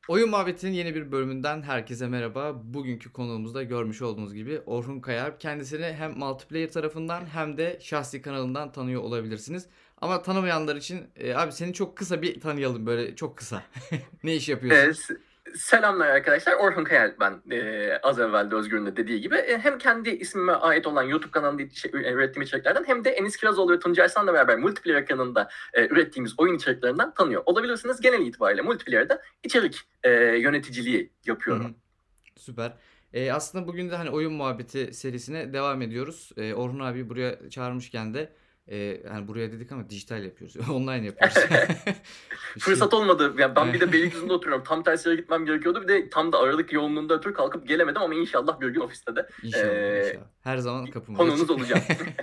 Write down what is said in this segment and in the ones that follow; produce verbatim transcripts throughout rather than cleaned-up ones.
Oyun Muhabbeti'nin yeni bir bölümünden herkese merhaba. Bugünkü konuğumuzda görmüş olduğunuz gibi Orhun Kayar. Kendisini hem multiplayer tarafından hem de şahsi kanalından tanıyor olabilirsiniz. Ama tanımayanlar için e, abi seni çok kısa bir tanıyalım, böyle çok kısa. Ne iş Ee, yapıyorsun? s- Selamlar arkadaşlar. Orhun Kayal ben. Ee, az evvel de Özgür'ün de dediği gibi. Ee, hem kendi ismime ait olan YouTube kanalında içe- ürettiğim içeriklerden hem de Enis Kirazoğlu ve Tuncay San'la beraber Multiplayer kanalında e, ürettiğimiz oyun içeriklerinden tanıyor olabilirsiniz. Genel itibariyle Multiplayer'da içerik e, yöneticiliği Hı yapıyorum. hı, süper. E, aslında bugün de hani Oyun Muhabbeti serisine devam ediyoruz. E, Orhun abi buraya çağırmışken de e, yani buraya dedik ama dijital yapıyoruz. Online yapıyoruz. Şey, Fırsat olmadı. Yani ben e, bir de Beylikdüzü'nde oturuyorum. Tam tersi yere gitmem gerekiyordu. Bir de tam da Aralık yoğunluğunda ötürü kalkıp gelemedim ama inşallah bir gün ofiste de İnşallah, e, inşallah. Her zaman kapımız konuğunuz açık. olacağım.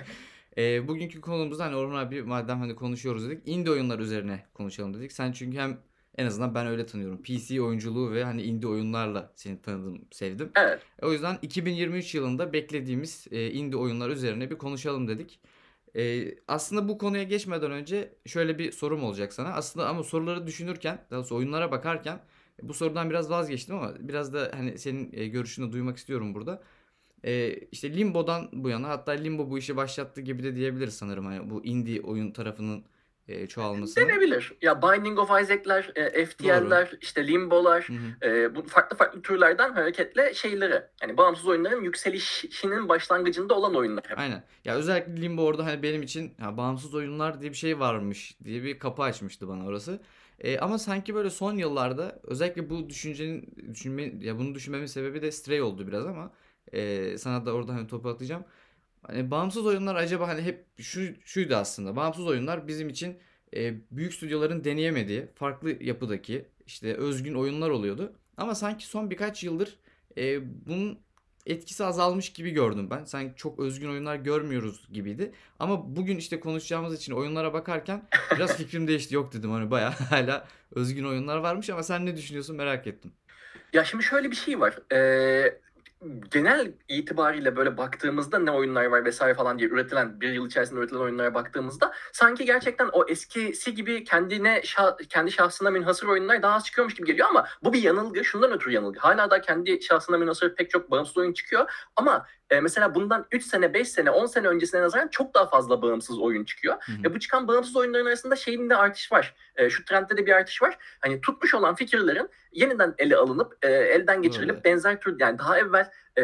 Eee, bugünkü konumuzda hani Orhun abi madem hani konuşuyoruz dedik. Indie oyunlar üzerine konuşalım dedik. Sen çünkü hem en azından ben öyle tanıyorum. P C oyunculuğu ve hani indie oyunlarla seni tanıdım, sevdim. Evet. E, o yüzden iki bin yirmi üç yılında beklediğimiz e, indie oyunlar üzerine bir konuşalım dedik. E, aslında bu konuya geçmeden önce şöyle bir sorum olacak sana. Aslında ama soruları düşünürken, daha doğrusu oyunlara bakarken bu sorudan biraz vazgeçtim ama biraz da hani senin e, görüşünü duymak istiyorum burada. Ee, işte Limbo'dan bu yana, hatta Limbo bu işi başlattı gibi de diyebiliriz sanırım, hani bu indie oyun tarafının e, çoğalmasını. Denebilir. Ya Binding of Isaac'ler, e, Doğru. F T L'ler, işte Limbo'lar, Hı hı. e, bu farklı farklı türlerden hareketle şeyleri, yani bağımsız oyunların yükselişinin başlangıcında olan oyunlar hep. Aynen. Ya özellikle Limbo orada hani benim için ya bağımsız oyunlar diye bir şey varmış diye bir kapı açmıştı bana orası. E, ama sanki böyle son yıllarda özellikle bu düşüncenin düşünme ya bunu düşünmemin sebebi de Stray oldu biraz ama e, sana da orada hani topu atacağım. Hani bağımsız oyunlar acaba hani hep şu şuydu aslında. Bağımsız oyunlar bizim için e, büyük stüdyoların deneyemediği farklı yapıdaki işte özgün oyunlar oluyordu. Ama sanki son birkaç yıldır e, bunun etkisi azalmış gibi gördüm ben. Sanki çok özgün oyunlar görmüyoruz gibiydi. Ama bugün işte konuşacağımız için oyunlara bakarken biraz fikrim değişti. Yok dedim, hani bayağı hala özgün oyunlar varmış, ama sen ne düşünüyorsun merak ettim. Ya şimdi şöyle bir şey var. Ee, genel itibariyle böyle baktığımızda ne oyunlar var vesaire falan diye üretilen, bir yıl içerisinde üretilen oyunlara baktığımızda sanki gerçekten o eskisi gibi kendine şah- kendi şahsına münhasır oyunlar daha az çıkıyormuş gibi geliyor ama bu bir yanılgı. Şundan ötürü yanılgı. Hala da kendi şahsına münhasır pek çok bağımsız oyun çıkıyor ama e, mesela bundan üç sene, beş sene, on sene öncesine nazaran çok daha fazla bağımsız oyun çıkıyor. Hı hı. Ve bu çıkan bağımsız oyunların arasında şeyin de artış var. E, şu trendde de bir artış var. Hani tutmuş olan fikirlerin yeniden ele alınıp e, elden Doğru. geçirilip benzer tür, yani daha evvel e,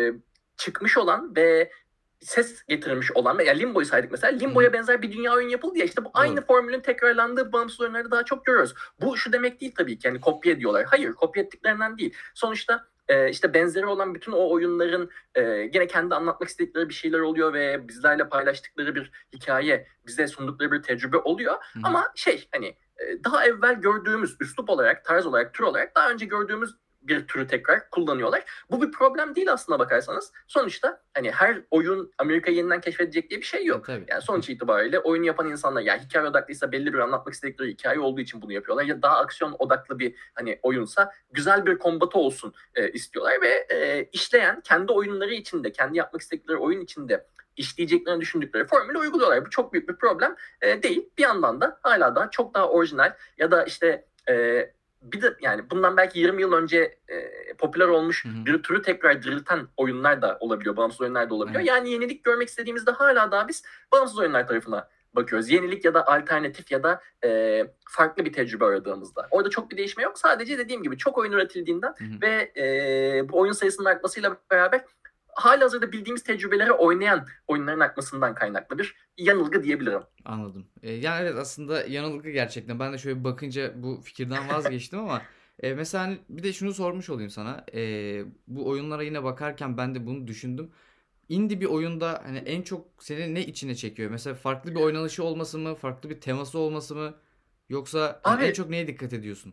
çıkmış olan ve ses getirilmiş olan, yani Limbo'yu saydık mesela. Hı hı. Limbo'ya benzer bir dünya oyun yapıldı ya, işte bu aynı Doğru. formülün tekrarlandığı bağımsız oyunları daha çok görüyoruz. Bu şu demek değil tabii ki, yani kopya ediyorlar. Hayır, kopya ettiklerinden değil. Sonuçta e, işte benzeri olan bütün o oyunların e, gene kendi anlatmak istedikleri bir şeyler oluyor ve bizlerle paylaştıkları bir hikaye, bize sundukları bir tecrübe oluyor. Hı hı. Ama şey, hani e, daha evvel gördüğümüz üslup olarak, tarz olarak, tür olarak daha önce gördüğümüz bir türü tekrar kullanıyorlar. Bu bir problem değil aslına bakarsanız. Sonuçta hani her oyun Amerika'yı yeniden keşfedecek diye bir şey E yok. tabii. Yani sonuç itibariyle oyunu yapan insanlar, yani hikaye odaklıysa belli bir anlatmak istedikleri hikaye olduğu için bunu yapıyorlar. Ya daha aksiyon odaklı bir hani oyunsa güzel bir kombatı olsun e, istiyorlar ve e, işleyen kendi oyunları içinde, kendi yapmak istedikleri oyun içinde işleyeceklerini düşündükleri formülü uyguluyorlar. Bu çok büyük bir problem e, değil. Bir yandan da hala daha çok daha orijinal ya da işte e, bir de yani bundan belki yirmi yıl önce e, popüler olmuş Hı hı. bir türü tekrar dirilten oyunlar da olabiliyor. Bağımsız oyunlar da olabiliyor. Evet. Yani yenilik görmek istediğimizde hala daha biz bağımsız oyunlar tarafına bakıyoruz. Yenilik ya da alternatif ya da e, farklı bir tecrübe aradığımızda. Orada çok bir değişme yok. Sadece dediğim gibi çok oyun üretildiğinden Hı hı. ve e, bu oyun sayısının artmasıyla beraber halihazırda bildiğimiz tecrübeleri oynayan oyunların artmasından kaynaklı bir yanılgı diyebilirim. Anladım. E, yani evet, aslında yanılgı gerçekten. Ben de şöyle bir bakınca bu fikirden vazgeçtim ama e, mesela hani bir de şunu sormuş olayım sana. E, bu oyunlara yine bakarken ben de bunu düşündüm. Indie bir oyunda hani en çok seni ne içine çekiyor? Mesela farklı bir oynanışı olması mı? Farklı bir teması olması mı? Yoksa hani en Abi, çok neye dikkat ediyorsun?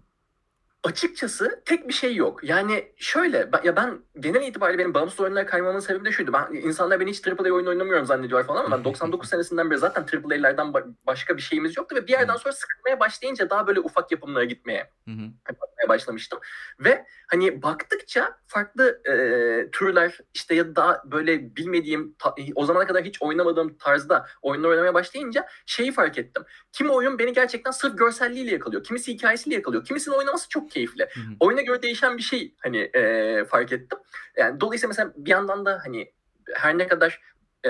açıkçası tek bir şey yok. Yani şöyle, ben, ya ben genel itibariyle benim bağımsız oyunlara kaymamın sebebi de şuydu. Ben, insanlar beni hiç Triple A oyun oynamıyorum zannediyor falan ama ben doksan dokuz senesinden beri zaten Triple A'lerden ba- başka bir şeyimiz yoktu ve bir yerden Evet. sonra sıkılmaya başlayınca daha böyle ufak yapımlara gitmeye Hı hı. bakmaya başlamıştım. Ve hani baktıkça farklı e, türler, işte ya da daha böyle bilmediğim, ta- o zamana kadar hiç oynamadığım tarzda oyunlar oynamaya başlayınca şeyi fark ettim. Kimi oyun beni gerçekten sırf görselliğiyle yakalıyor. Kimisi hikayesiyle yakalıyor. Kimisinin oynaması çok keyifli. Hı hı. Oyuna göre değişen bir şey hani e, fark ettim. Yani dolayısıyla mesela bir yandan da hani her ne kadar e,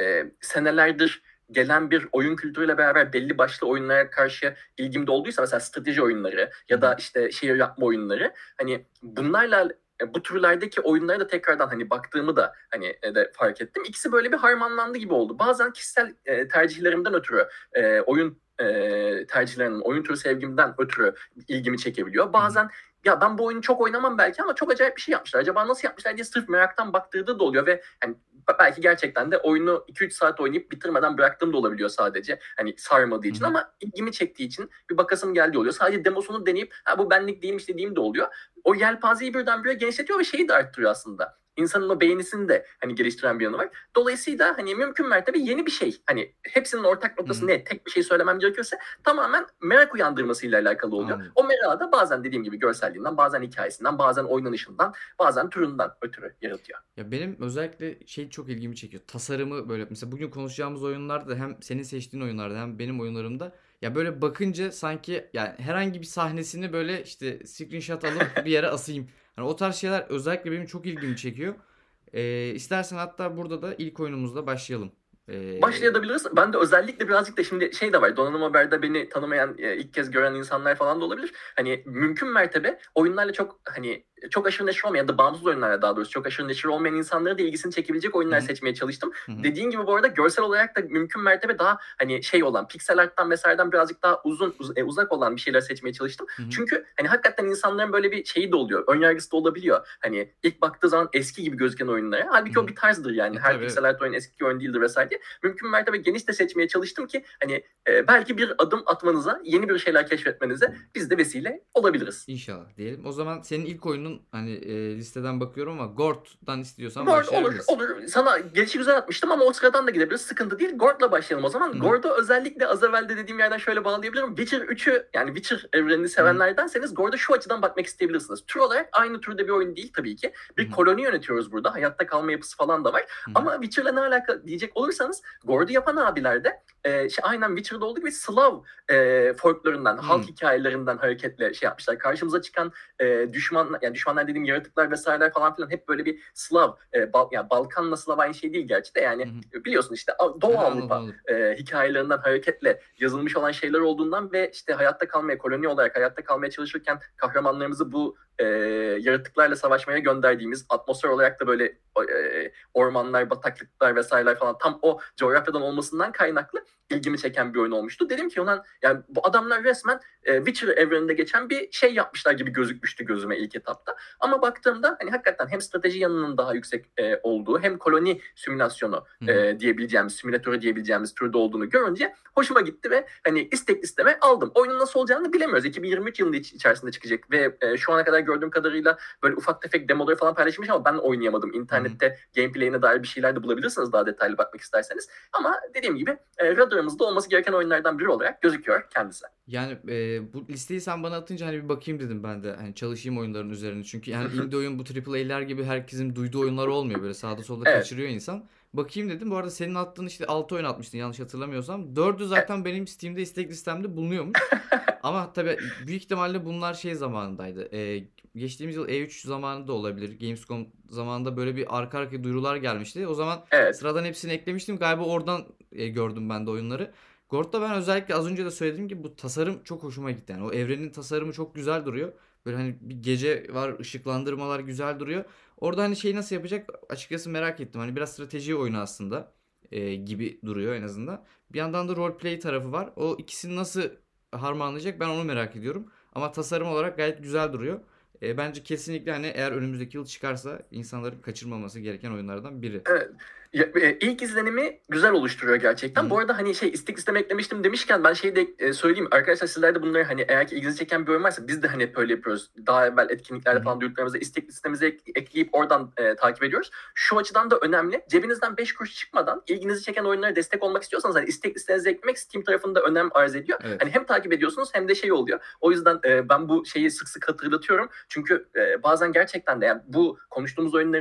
senelerdir gelen bir oyun kültürüyle beraber belli başlı oyunlara karşı ilgim de olduysa, mesela strateji oyunları ya da işte şehir yapma oyunları, hani bunlarla bu türlerdeki oyunlara da tekrardan hani baktığımı da hani e, de fark ettim. İkisi böyle bir harmanlandı gibi oldu. Bazen kişisel e, tercihlerimden ötürü e, oyun e, tercihlerimin, oyun türü sevgimden ötürü ilgimi çekebiliyor. Bazen ya ben bu oyunu çok oynamam belki ama çok acayip bir şey yapmışlar, acaba nasıl yapmışlar diye sırf meraktan baktırdığı da oluyor ve hani belki gerçekten de oyunu iki üç saat oynayıp bitirmeden bıraktığım da olabiliyor sadece. Hani sarmadığı için, Hı hı. ama ilgimi çektiği için bir bakasım geldiği oluyor. Sadece demosunu deneyip ha bu benlik değilmiş dediğim de oluyor. O yelpazeyi birdenbire genişletiyor ve şeyi de arttırıyor aslında. İnsanın o beğenisini de hani geliştiren bir yanı var. Dolayısıyla hani mümkün mertebe yeni bir şey. Hani hepsinin ortak noktası Hı hı. ne? Tek bir şey söylemem gerekirse tamamen merak uyandırmasıyla alakalı oluyor. Anladım. O merakı da bazen dediğim gibi görselliğinden, bazen hikayesinden, bazen oynanışından, bazen türünden ötürü yaratıyor. Ya benim özellikle şey çok ilgimi çekiyor. Tasarımı böyle mesela bugün konuşacağımız oyunlarda hem senin seçtiğin oyunlarda hem benim oyunlarımda ya böyle bakınca sanki yani herhangi bir sahnesini böyle işte screenshot alıp bir yere asayım. Hani o tarz şeyler özellikle benim çok ilgimi çekiyor. Ee, istersen hatta burada da ilk oyunumuzla başlayalım. Ee, Başlayabiliriz. Ben de özellikle birazcık da şimdi şey de var. Donanım Haber'de beni tanımayan, e, ilk kez gören insanlar falan da olabilir. Hani mümkün mertebe oyunlarla çok hani çok aşırı neşir olmayan ya da bağımsız oyunlarla daha doğrusu çok aşırı neşir olmayan insanları da ilgisini çekebilecek oyunlar Hı hı. seçmeye çalıştım. Hı hı. Dediğin gibi bu arada görsel olarak da mümkün mertebe daha hani şey olan, piksel art'tan vesaireden birazcık daha uzun uz- e, uzak olan bir şeyler seçmeye çalıştım. Hı hı. Çünkü hani hakikaten insanların böyle bir şeyi de oluyor. Önyargısı da olabiliyor. Hani ilk baktığı zaman eski gibi gözüken oyunlara. Halbuki Hı hı. o bir tarzdır yani. E, Her tabii. piksel art oyun eski oyun değildir vesaire diye. Mümkün mertebe geniş de seçmeye çalıştım ki hani e, belki bir adım atmanıza, yeni bir şeyler keşfetmenize biz de vesile olabiliriz. İnşallah diyelim. O zaman senin ilk oyunun hani e, listeden bakıyorum ama Gord'dan istiyorsan Gord olur, başlayabiliriz. olur. Sana gelişi güzel atmıştım ama o sıradan da gidebiliriz. Sıkıntı değil. Gord'la başlayalım o zaman. Hı hı. Gord'u özellikle az evvel de dediğim yerden şöyle bağlayabilirim. Witcher üçü, yani Witcher evrenini sevenlerdenseniz Gord'a şu açıdan bakmak isteyebilirsiniz. Tür olarak aynı türde bir oyun değil tabii ki. Bir Hı hı. koloni yönetiyoruz burada. Hayatta kalma yapısı falan da var. Hı hı. Ama Witcher'la ne alaka diyecek olursanız, Gord'u yapan abiler de e, şey, aynen Witcher'da olduğu gibi Slav e, folklorundan, halk Hı. hikayelerinden hareketle şey yapmışlar. Karşımıza çıkan e, düşman, yani düşmanlar dediğim yaratıklar vesaireler falan filan hep böyle bir Slav, e, Bal, yani Balkan'la Slav aynı şey değil gerçi de, yani Hı hı. biliyorsun işte Doğu Ha, anladım Avrupa anladım. e, hikayelerinden hareketle yazılmış olan şeyler olduğundan ve işte hayatta kalmaya, koloni olarak hayatta kalmaya çalışırken kahramanlarımızı bu e, yaratıklarla savaşmaya gönderdiğimiz, atmosfer olarak da böyle e, ormanlar, bataklıklar vesaireler falan tam o coğrafyadan olmasından kaynaklı ilgimi çeken bir oyun olmuştu. Dedim ki ulan yani bu adamlar resmen e, Witcher evreninde geçen bir şey yapmışlar gibi gözükmüştü gözüme ilk etapta. Ama baktığımda hani hakikaten hem strateji yanının daha yüksek e, olduğu hem koloni simülasyonu Hı hı. e, diyebileceğimiz, simülatörü diyebileceğimiz türde olduğunu görünce hoşuma gitti ve hani istek listeme aldım. Oyunun nasıl olacağını bilemiyoruz. iki bin yirmi üç yılında iç- içerisinde çıkacak ve e, şu ana kadar gördüğüm kadarıyla böyle ufak tefek demoları falan paylaşılmış ama ben oynayamadım. İnternette gameplay'ine dair bir şeyler de bulabilirsiniz daha detaylı bakmak isterseniz. Ama dediğim gibi e, radarımızda olması gereken oyunlardan biri olarak gözüküyor kendisi. Yani e, bu listeyi sen bana atınca hani bir bakayım dedim ben de hani çalışayım oyunların üzerine. Çünkü yani indie oyun bu triple A'ler gibi herkesin duyduğu oyunlar olmuyor, böyle sağda solda Evet. kaçırıyor insan. Bakayım dedim. Bu arada senin attığın işte altı oyun atmıştın yanlış hatırlamıyorsam. Dördü Evet. zaten benim Steam'de istek listemde bulunuyormuş. Ama tabii büyük ihtimalle bunlar şey zamanındaydı. E, geçtiğimiz yıl E üç zamanında olabilir. Gamescom zamanında böyle bir arka arkaya duyurular gelmişti. O zaman Evet. sıradan hepsini eklemiştim. Galiba oradan e, gördüm ben de oyunları. Gord'da ben özellikle az önce de söylediğim gibi bu tasarım çok hoşuma gitti. Yani o evrenin tasarımı çok güzel duruyor. Böyle hani bir gece var, ışıklandırmalar güzel duruyor. Orada hani şeyi nasıl yapacak açıkçası merak ettim. Hani biraz strateji oyunu aslında e, gibi duruyor en azından. Bir yandan da roleplay tarafı var. O ikisini nasıl harmanlayacak ben onu merak ediyorum. Ama tasarım olarak gayet güzel duruyor. E, bence kesinlikle hani eğer önümüzdeki yıl çıkarsa insanların kaçırmaması gereken oyunlardan biri. Evet. Ya, e, ilk izlenimi güzel oluşturuyor Hı gerçekten. Bu hı. arada hani şey istek listeme eklemiştim demişken ben şeyi de e, söyleyeyim. Arkadaşlar sizler de bunları hani eğer ki ilginizi çeken bir oyun varsa, biz de hani hep böyle yapıyoruz. Daha evvel Hı etkinliklerde hı. falan duyduklarımızda istek listemize ek- ekleyip oradan e, takip ediyoruz. Şu açıdan da önemli. Cebinizden beş kuruş çıkmadan ilginizi çeken oyunlara destek olmak istiyorsanız hani istek listenize eklemek Steam tarafında önem arz ediyor. Evet. Hani hem takip ediyorsunuz hem de şey oluyor. O yüzden e, ben bu şeyi sık sık hatırlatıyorum. Çünkü e, bazen gerçekten de yani bu konuştuğumuz oyunların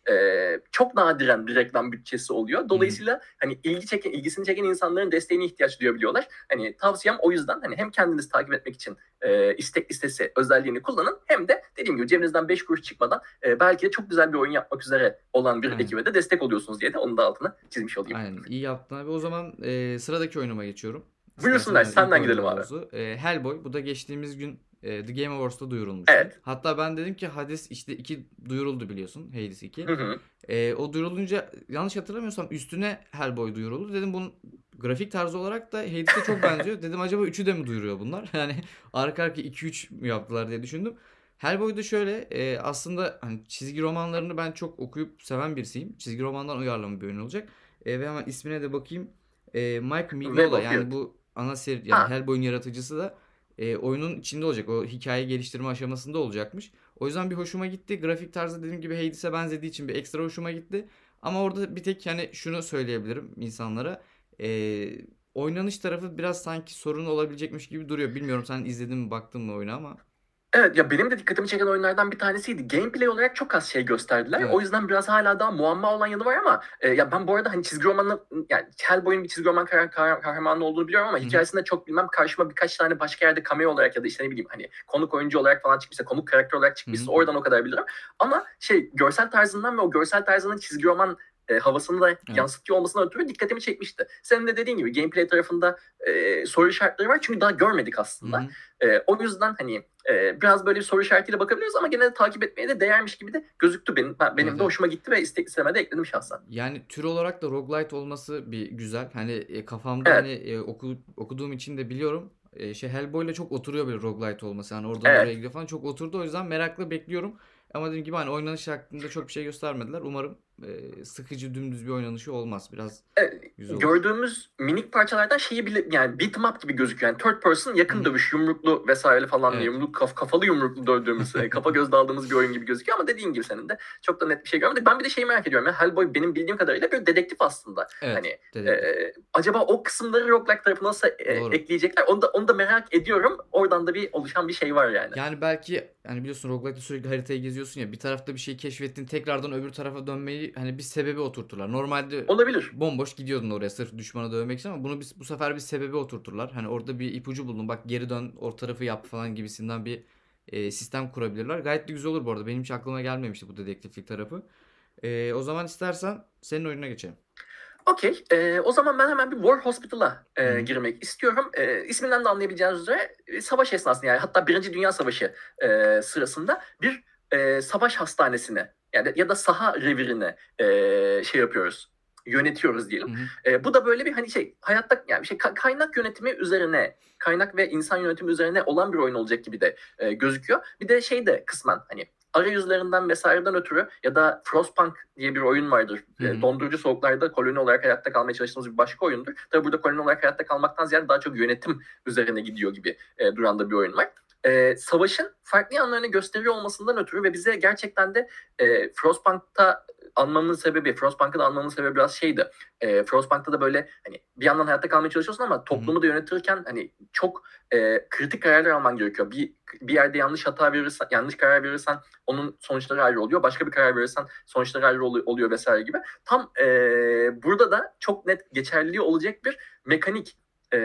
e, çok nadiren bir reklam bütçesi oluyor. Hı hı. Dolayısıyla hani ilgi çeken, ilgisini çeken insanların desteğine ihtiyaç duyabiliyorlar. Hani tavsiyem o yüzden hani hem kendinizi takip etmek için e, istek listesi özelliğini kullanın, hem de dediğim gibi cebinizden beş kuruş çıkmadan e, belki de çok güzel bir oyun yapmak üzere olan bir Aynen. ekibe de destek oluyorsunuz diye de onun da altını çizmiş olayım. Aynen. İyi yaptın abi. O zaman e, sıradaki oyunuma geçiyorum. Buyursunlar, İstersen ben ilk senden oyunum gidelim abi. olsun. E, Hellboy. Bu da geçtiğimiz gün e, The Game Awards'ta duyurulmuştu. Evet. Hatta ben dedim ki Hades işte iki duyuruldu biliyorsun. Hades iki. Hı hı. E, o duyurulunca yanlış hatırlamıyorsam üstüne Hellboy duyuruldu. Dedim bunun grafik tarzı olarak da Hades'e çok benziyor. Dedim acaba üçü de mi duyuruyor bunlar? Yani arka arka iki üç mü yaptılar diye düşündüm. Hellboy'da şöyle e, aslında hani çizgi romanlarını ben çok okuyup seven birisiyim. Çizgi romandan uyarlama bir oyun olacak. E, ve hemen ismine de bakayım. E, Mike Web Mignola of yani Fear. bu ana seri yani Ha, Hellboy'un yaratıcısı da e, oyunun içinde olacak. O hikaye geliştirme aşamasında olacakmış. O yüzden bir hoşuma gitti. Grafik tarzı dediğim gibi Hades'e benzediği için bir ekstra hoşuma gitti. Ama orada bir tek hani şunu söyleyebilirim insanlara. E, oynanış tarafı biraz sanki sorun olabilecekmiş gibi duruyor. Bilmiyorum sen izledin mi baktın mı oyuna ama. evet ya benim de dikkatimi çeken oyunlardan bir tanesiydi. Gameplay olarak çok az şey gösterdiler. O Evet. yüzden biraz hala daha muamma olan yanı var ama e, ya ben bu arada hani çizgi romanı, yani Hellboy'un bir çizgi roman kah- kah- kahramanı olduğunu biliyorum ama Hı hı. hikayesinde çok bilmem. Karşıma birkaç tane başka yerde cameo olarak ya da işte ne bileyim hani konuk oyuncu olarak falan çıkmışsa, konuk karakter olarak Hı çıkmışsa hı. oradan o kadar bilirim. Ama şey, görsel tarzından ve o görsel tarzının çizgi roman e, havasını da Evet. yansıtıyor olmasına ötürü dikkatimi çekmişti. Senin de dediğin gibi gameplay tarafında e, soru işaretleri var çünkü daha görmedik Hı aslında. hı. E, o yüzden hani e, biraz böyle bir soru işaretiyle bakabiliriz ama gene de takip etmeye de değermiş gibi de gözüktü benim. Ben, benim Evet, de evet. hoşuma gitti ve istek listeme de ekledim şahsen. Yani tür olarak da roguelite olması bir güzel. Hani e, kafamda Evet, hani e, oku, okuduğum için de biliyorum. E, şey Hellboy'la çok oturuyor böyle roguelite olması. Yani oradan oraya evet. gidiyor falan çok oturdu. O yüzden merakla bekliyorum. Ama dediğim gibi hani oynanış hakkında çok bir şey göstermediler. Umarım e, sıkıcı dümdüz bir oynanışı olmaz. Biraz E, güzel olur. gördüğümüz minik parçalardan şeyi bile, yani beatmap gibi gözüküyor. Yani third person Hı yakın hı. dövüş, yumruklu vesaire falan, Evet. yumruk kaf, kafalı yumruklu dövdüğümüz, e, kafa göz daldığımız bir oyun gibi gözüküyor ama dediğin gibi senin de çok da net bir şey görmedik. Ben bir de şeyi merak ediyorum ya, Hellboy benim bildiğim kadarıyla bir dedektif aslında. Evet. Hani Dedektif. e, acaba o kısımları roguelike tarafına nasıl e, Doğru. ekleyecekler? Onu da onu da merak ediyorum. Oradan da bir oluşan bir şey var yani. Yani belki hani biliyorsun roguelike'de sürekli haritayı geziyorsun ya bir tarafta bir şey keşfettin tekrardan öbür tarafa dönmeyi hani bir sebebi oturturlar. Normalde Olabilir. bomboş gidiyordun oraya sırf düşmanı dövmek için ama bunu biz, bu sefer bir sebebi oturturlar. Hani orada bir ipucu buldun bak geri dön o tarafı yap falan gibisinden bir e, sistem kurabilirler. Gayet de güzel olur bu arada. Benim hiç aklıma gelmemişti bu dedektiflik tarafı. E, o zaman istersen senin oyununa geçelim. Okey. Ee, o zaman ben hemen bir War Hospital'a e, Hı hı. girmek istiyorum. E, isminden de anlayabileceğiniz üzere e, savaş esnasında, yani hatta Birinci Dünya Savaşı e, sırasında bir e, savaş hastanesine yani ya da saha revirine e, şey yapıyoruz. Yönetiyoruz diyelim. Hı hı. E, bu da böyle bir hani şey, hayatta yani bir şey, ka- kaynak yönetimi üzerine, kaynak ve insan yönetimi üzerine olan bir oyun olacak gibi de e, gözüküyor. Bir de şey de kısmen hani arayüzlerinden vesaireden ötürü ya da Frostpunk diye bir oyun vardır. Hı hı. Dondurucu soğuklarda koloni olarak hayatta kalmaya çalıştığımız bir başka oyundur. Tabii burada koloni olarak hayatta kalmaktan ziyade daha çok yönetim üzerine gidiyor gibi e, duran da bir oyun var. E, savaşın farklı yanlarını gösteriyor olmasından ötürü ve bize gerçekten de e, Frostpunk'ta anmamın sebebi, Frostpunk'ı da anmamın sebebi biraz şeydi. E, Frostpunk'ta da böyle hani bir yandan hayatta kalmaya çalışıyorsun ama toplumu da yönetirken hani çok e, kritik kararlar alman gerekiyor. Bir bir yerde yanlış hata verirsen, yanlış karar verirsen onun sonuçları ayrı oluyor. Başka bir karar verirsen sonuçları ayrı oluyor vesaire gibi. Tam e, burada da çok net geçerliliği olacak bir mekanik e,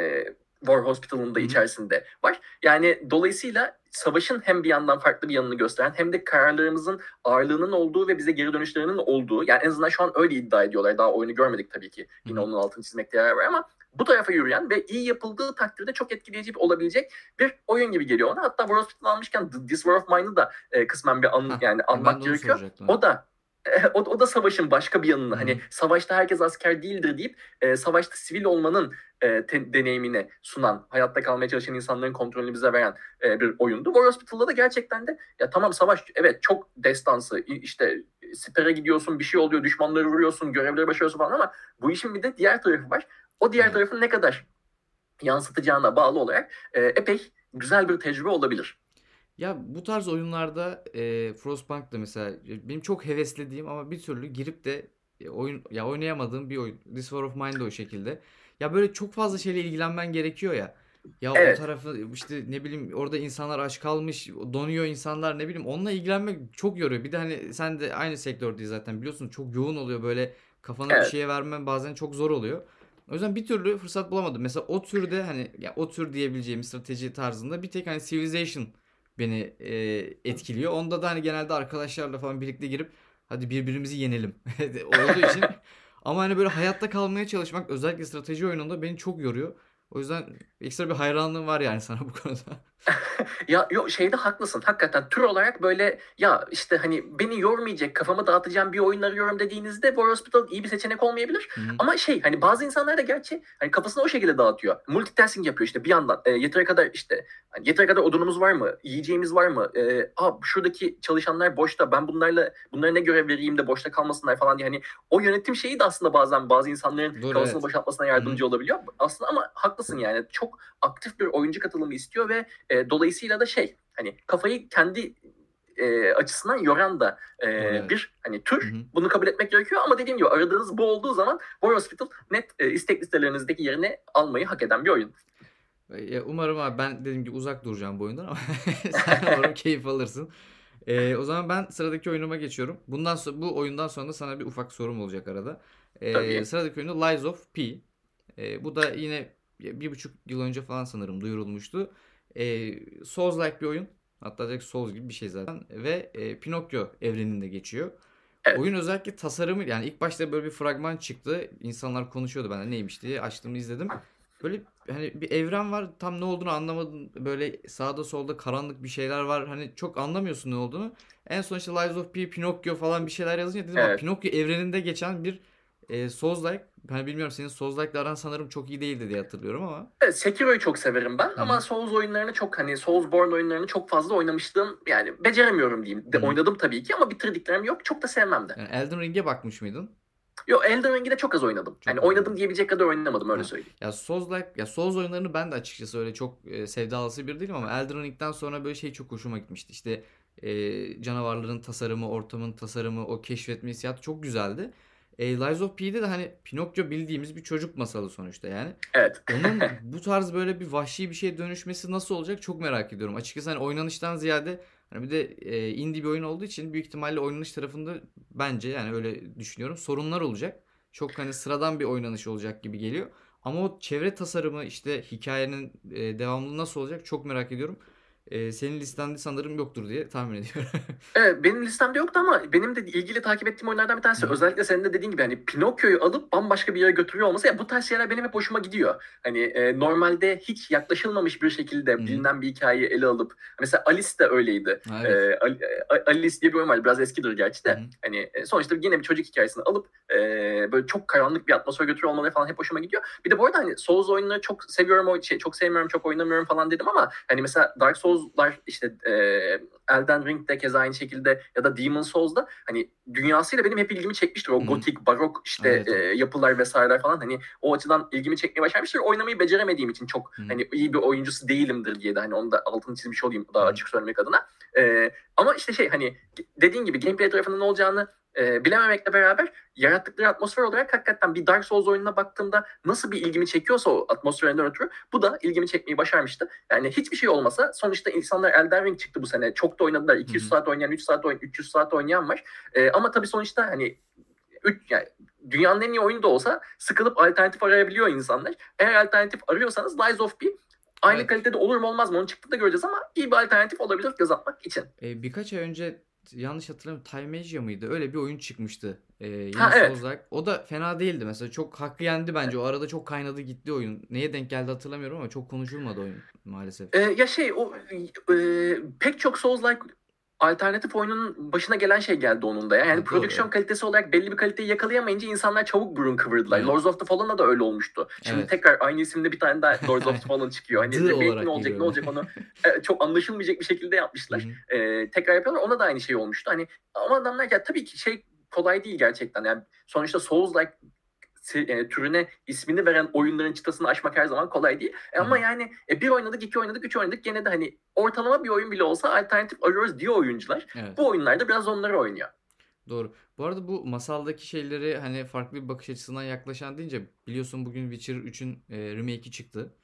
War Hospital'ın da Hı hı. içerisinde var. Yani dolayısıyla savaşın hem bir yandan farklı bir yanını gösteren hem de kararlarımızın ağırlığının olduğu ve bize geri dönüşlerinin olduğu, yani en azından şu an öyle iddia ediyorlar. Daha oyunu görmedik tabii ki. Yine Hı hı. onun altını çizmekte yarar var ama bu tarafa yürüyen ve iyi yapıldığı takdirde çok etkileyici olabilecek bir oyun gibi geliyor ona. Hatta War Hospital almışken This War of Mine'ı da e, kısmen bir an, Hah, yani ya ben anmak de onu gerekiyor. soracaktım. O da e, o, o da savaşın başka bir yanını, Hı hı. hani savaşta herkes asker değildir deyip e, savaşta sivil olmanın e, te, deneyimini sunan, hayatta kalmaya çalışan insanların kontrolünü bize veren e, bir oyundu. War Hospital'da da gerçekten de ya tamam savaş evet çok destansı, işte sipere gidiyorsun, bir şey oluyor, düşmanları vuruyorsun, görevleri başarıyorsun falan ama bu işin bir de diğer tarafı var. O diğer Evet. tarafın ne kadar yansıtacağına bağlı olarak e, epey güzel bir tecrübe olabilir. Ya bu tarz oyunlarda e, Frostpunk da mesela e, benim çok heveslediğim ama bir türlü girip de e, oyun ya oynayamadığım bir oyun. This War of Mine de o şekilde. Ya böyle çok fazla şeyle ilgilenmen gerekiyor ya. Ya o Evet. tarafı işte ne bileyim orada insanlar aç kalmış, donuyor insanlar ne bileyim onunla ilgilenmek çok yoruyor. Bir de hani sen de aynı sektördeyiz zaten biliyorsun çok yoğun oluyor böyle kafanı bir Evet. şeye vermen bazen çok zor oluyor. O yüzden bir türlü fırsat bulamadım. Mesela o türde hani ya o tür diyebileceğim strateji tarzında bir tek hani Civilization beni e, etkiliyor. Onda da hani genelde arkadaşlarla falan birlikte girip hadi birbirimizi yenelim olduğu için ama hani böyle hayatta kalmaya çalışmak özellikle strateji oyununda beni çok yoruyor. O yüzden ekstra bir hayranlığım var yani sana bu konuda. Ya yok, şeyde haklısın. Hakikaten tür olarak böyle ya işte hani beni yormayacak, kafamı dağıtacağım bir oyun arıyorum dediğinizde War Hospital iyi bir seçenek olmayabilir. Hı hı. Ama şey hani bazı insanlar da gerçi hani kafasını o şekilde dağıtıyor. Multitasking yapıyor işte bir yandan. E, yeteri kadar işte hani yeteri kadar odunumuz var mı? Yiyeceğimiz var mı? E, aa, şuradaki çalışanlar boşta. Ben bunlarla bunlara ne görev vereyim de boşta kalmasınlar falan diye hani o yönetim şeyi de aslında bazen bazı insanların Doğru kafasını evet. boşaltmasına Hı hı. yardımcı olabiliyor. Aslında ama haklısın yani. Çok aktif bir oyuncu katılımı istiyor ve e, dolayısıyla da şey hani kafayı kendi e, açısından yoran da Doğru e, evet. bir hani Hı tür hı. bunu kabul etmek gerekiyor ama dediğim gibi aradığınız bu olduğu zaman War Hospital net e, istek listelerinizdeki yerini almayı hak eden bir oyun. Ya umarım abi ben dediğim gibi uzak duracağım bu oyundan ama sen umarım keyif alırsın. Ee, o zaman ben sıradaki oyunuma geçiyorum. Bundan sonra bu oyundan sonra da sana bir ufak sorum olacak arada. Ee, Tabii. sıradaki oyunu Lies of P. Ee, bu da yine bir buçuk yıl önce falan sanırım duyurulmuştu. Ee, Souls-like bir oyun. Hatta direkt Souls gibi bir şey zaten. Ve e, Pinokyo evreninde geçiyor. Evet. Oyun özellikle tasarımı yani ilk başta böyle bir fragman çıktı. İnsanlar konuşuyordu ben de neymiş diye açtım izledim. Böyle hani bir evren var tam ne olduğunu anlamadım. Böyle sağda solda karanlık bir şeyler var. Hani çok anlamıyorsun ne olduğunu. En son işte Lies of P, Pinokyo falan bir şeyler yazınca dedim ha Evet. Pinokyo evreninde geçen bir e, Souls-like. Ben bilmiyorum senin Souls-like'la aran sanırım çok iyi değildi diye hatırlıyorum ama. Evet, Sekiro'yu çok severim ben Hı ama hı. Souls oyunlarını çok hani Soulsborne oyunlarını çok fazla oynamıştım. Yani beceremiyorum diyeyim. Hı De, hı. oynadım tabii ki ama bitirdiklerim yok. Çok da sevmem de. Yani Elden Ring'e bakmış mıydın? Yo, Elden Ring'i de çok az oynadım. Hani Çok az oynadım oynadın. diyebilecek kadar oynamadım öyle Ha. söyleyeyim. Ya Souls-like ya Souls oyunlarını ben de açıkçası öyle çok e, sevdalısı bir değilim ama Elden Ring'den sonra böyle şey çok hoşuma gitmişti. İşte e, canavarların tasarımı, ortamın tasarımı, o keşfetme hissiyatı çok güzeldi. E, Lies of P'de de hani Pinokyo bildiğimiz bir çocuk masalı sonuçta yani. Evet. Onun bu tarz böyle bir vahşi bir şeye dönüşmesi nasıl olacak çok merak ediyorum. Açıkçası hani oynanıştan ziyade hani bir de e, indie bir oyun olduğu için büyük ihtimalle oynanış tarafında bence yani öyle düşünüyorum sorunlar olacak. Çok hani sıradan bir oynanış olacak gibi geliyor. Ama o çevre tasarımı işte hikayenin e, devamlı nasıl olacak çok merak ediyorum. E, senin listende sanırım yoktur diye tahmin ediyorum. Evet, benim listemde yoktu ama benim de ilgili takip ettiğim oyunlardan bir Hı tanesi hı. özellikle senin de dediğin gibi hani Pinokyo'yu alıp bambaşka bir yere götürüyor olması ya bu tarz şeyler benim hep hoşuma gidiyor. Hani e, normalde hiç yaklaşılmamış bir Hı şekilde hı. bilinen bir hikayeyi ele alıp mesela Alice de öyleydi. Ha, E, evet. Ali- e, Alice diye bir oyun var biraz eskidir gerçi Hı de hı. hani e, sonuçta yine bir çocuk hikayesini alıp e, böyle çok karanlık bir atmosfere götürüyor olmaları falan hep hoşuma gidiyor. Bir de bu arada hani Souls oyunları çok seviyorum o şey çok sevmiyorum çok oynamıyorum falan dedim ama hani mesela Dark Souls'lar işte e, Elden Ring'de keza aynı şekilde ya da Demon Souls'da hani dünyasıyla benim hep ilgimi çekmiştir. Hı O hı. gotik, barok işte Evet e, evet. yapılar vesaireler falan hani o açıdan ilgimi çekmeye başarmıştır. Oynamayı beceremediğim için çok Hı hı. hani iyi bir oyuncusu değilimdir diye de hani onu da altını çizmiş olayım Hı daha hı. açık söylemek adına. E, ama işte şey hani dediğin gibi gameplay tarafının ne olacağını e, bilememekle beraber yarattıkları atmosfer olarak hakikaten bir Dark Souls oyununa baktığımda nasıl bir ilgimi çekiyorsa o atmosferinden ötürü bu da ilgimi çekmeyi başarmıştı. Yani hiçbir şey olmasa sonuçta insanlar Elden Ring çıktı bu sene. Çok da oynadılar. Hı iki yüz hı. saat oynayan, üç saat oynayan, üç yüz saat oynayan var. Ee, ama tabii sonuçta hani üç, yani dünyanın en iyi oyunu da olsa sıkılıp alternatif arayabiliyor insanlar. Eğer alternatif arıyorsanız Lies of P aynı Evet. kalitede olur mu olmaz mı onu çıktığında göreceğiz ama iyi bir alternatif olabilir göz atmak için. E, birkaç ay önce yanlış hatırlamıyorum Timeasia mıydı? Öyle bir oyun çıkmıştı. E, Ha yine evet. Souls-like. O da fena değildi mesela. Çok hakkı yendi bence. O arada çok kaynadı gitti oyun. Neye denk geldi hatırlamıyorum ama çok konuşulmadı oyun maalesef. Ee, ya şey o e, pek çok Souls-like alternatif oyunun başına gelen şey geldi onun da ya. Yani Ha, doğru prodüksiyon evet. kalitesi olarak belli bir kaliteyi yakalayamayınca insanlar çabuk burun kıvırdılar. Evet. Lords of the Fallen'da da öyle olmuştu. Şimdi Evet. tekrar aynı isimde bir tane daha Lords of the Fallen çıkıyor. Hani D remake mi olarak olacak ne geliyor bir de. olacak onu e, çok anlaşılmayacak bir şekilde Hı yapmışlar. hı. E, tekrar yapıyorlar. Ona da aynı şey olmuştu. Hani ama adamlar ya tabii ki şey kolay değil gerçekten. Yani sonuçta Souls-like e, türüne ismini veren oyunların çıtasını aşmak her zaman kolay değil. E, Hı ama hı. yani e, bir oynadık, iki oynadık, üç oynadık gene de hani ortalama bir oyun bile olsa alternatif arıyoruz diyor oyuncular. Evet. Bu oyunlarda biraz onları oynuyor. Doğru. Bu arada bu masaldaki şeyleri hani farklı bir bakış açısından yaklaşan deyince biliyorsun bugün Witcher üçün e, remake'i çıktı.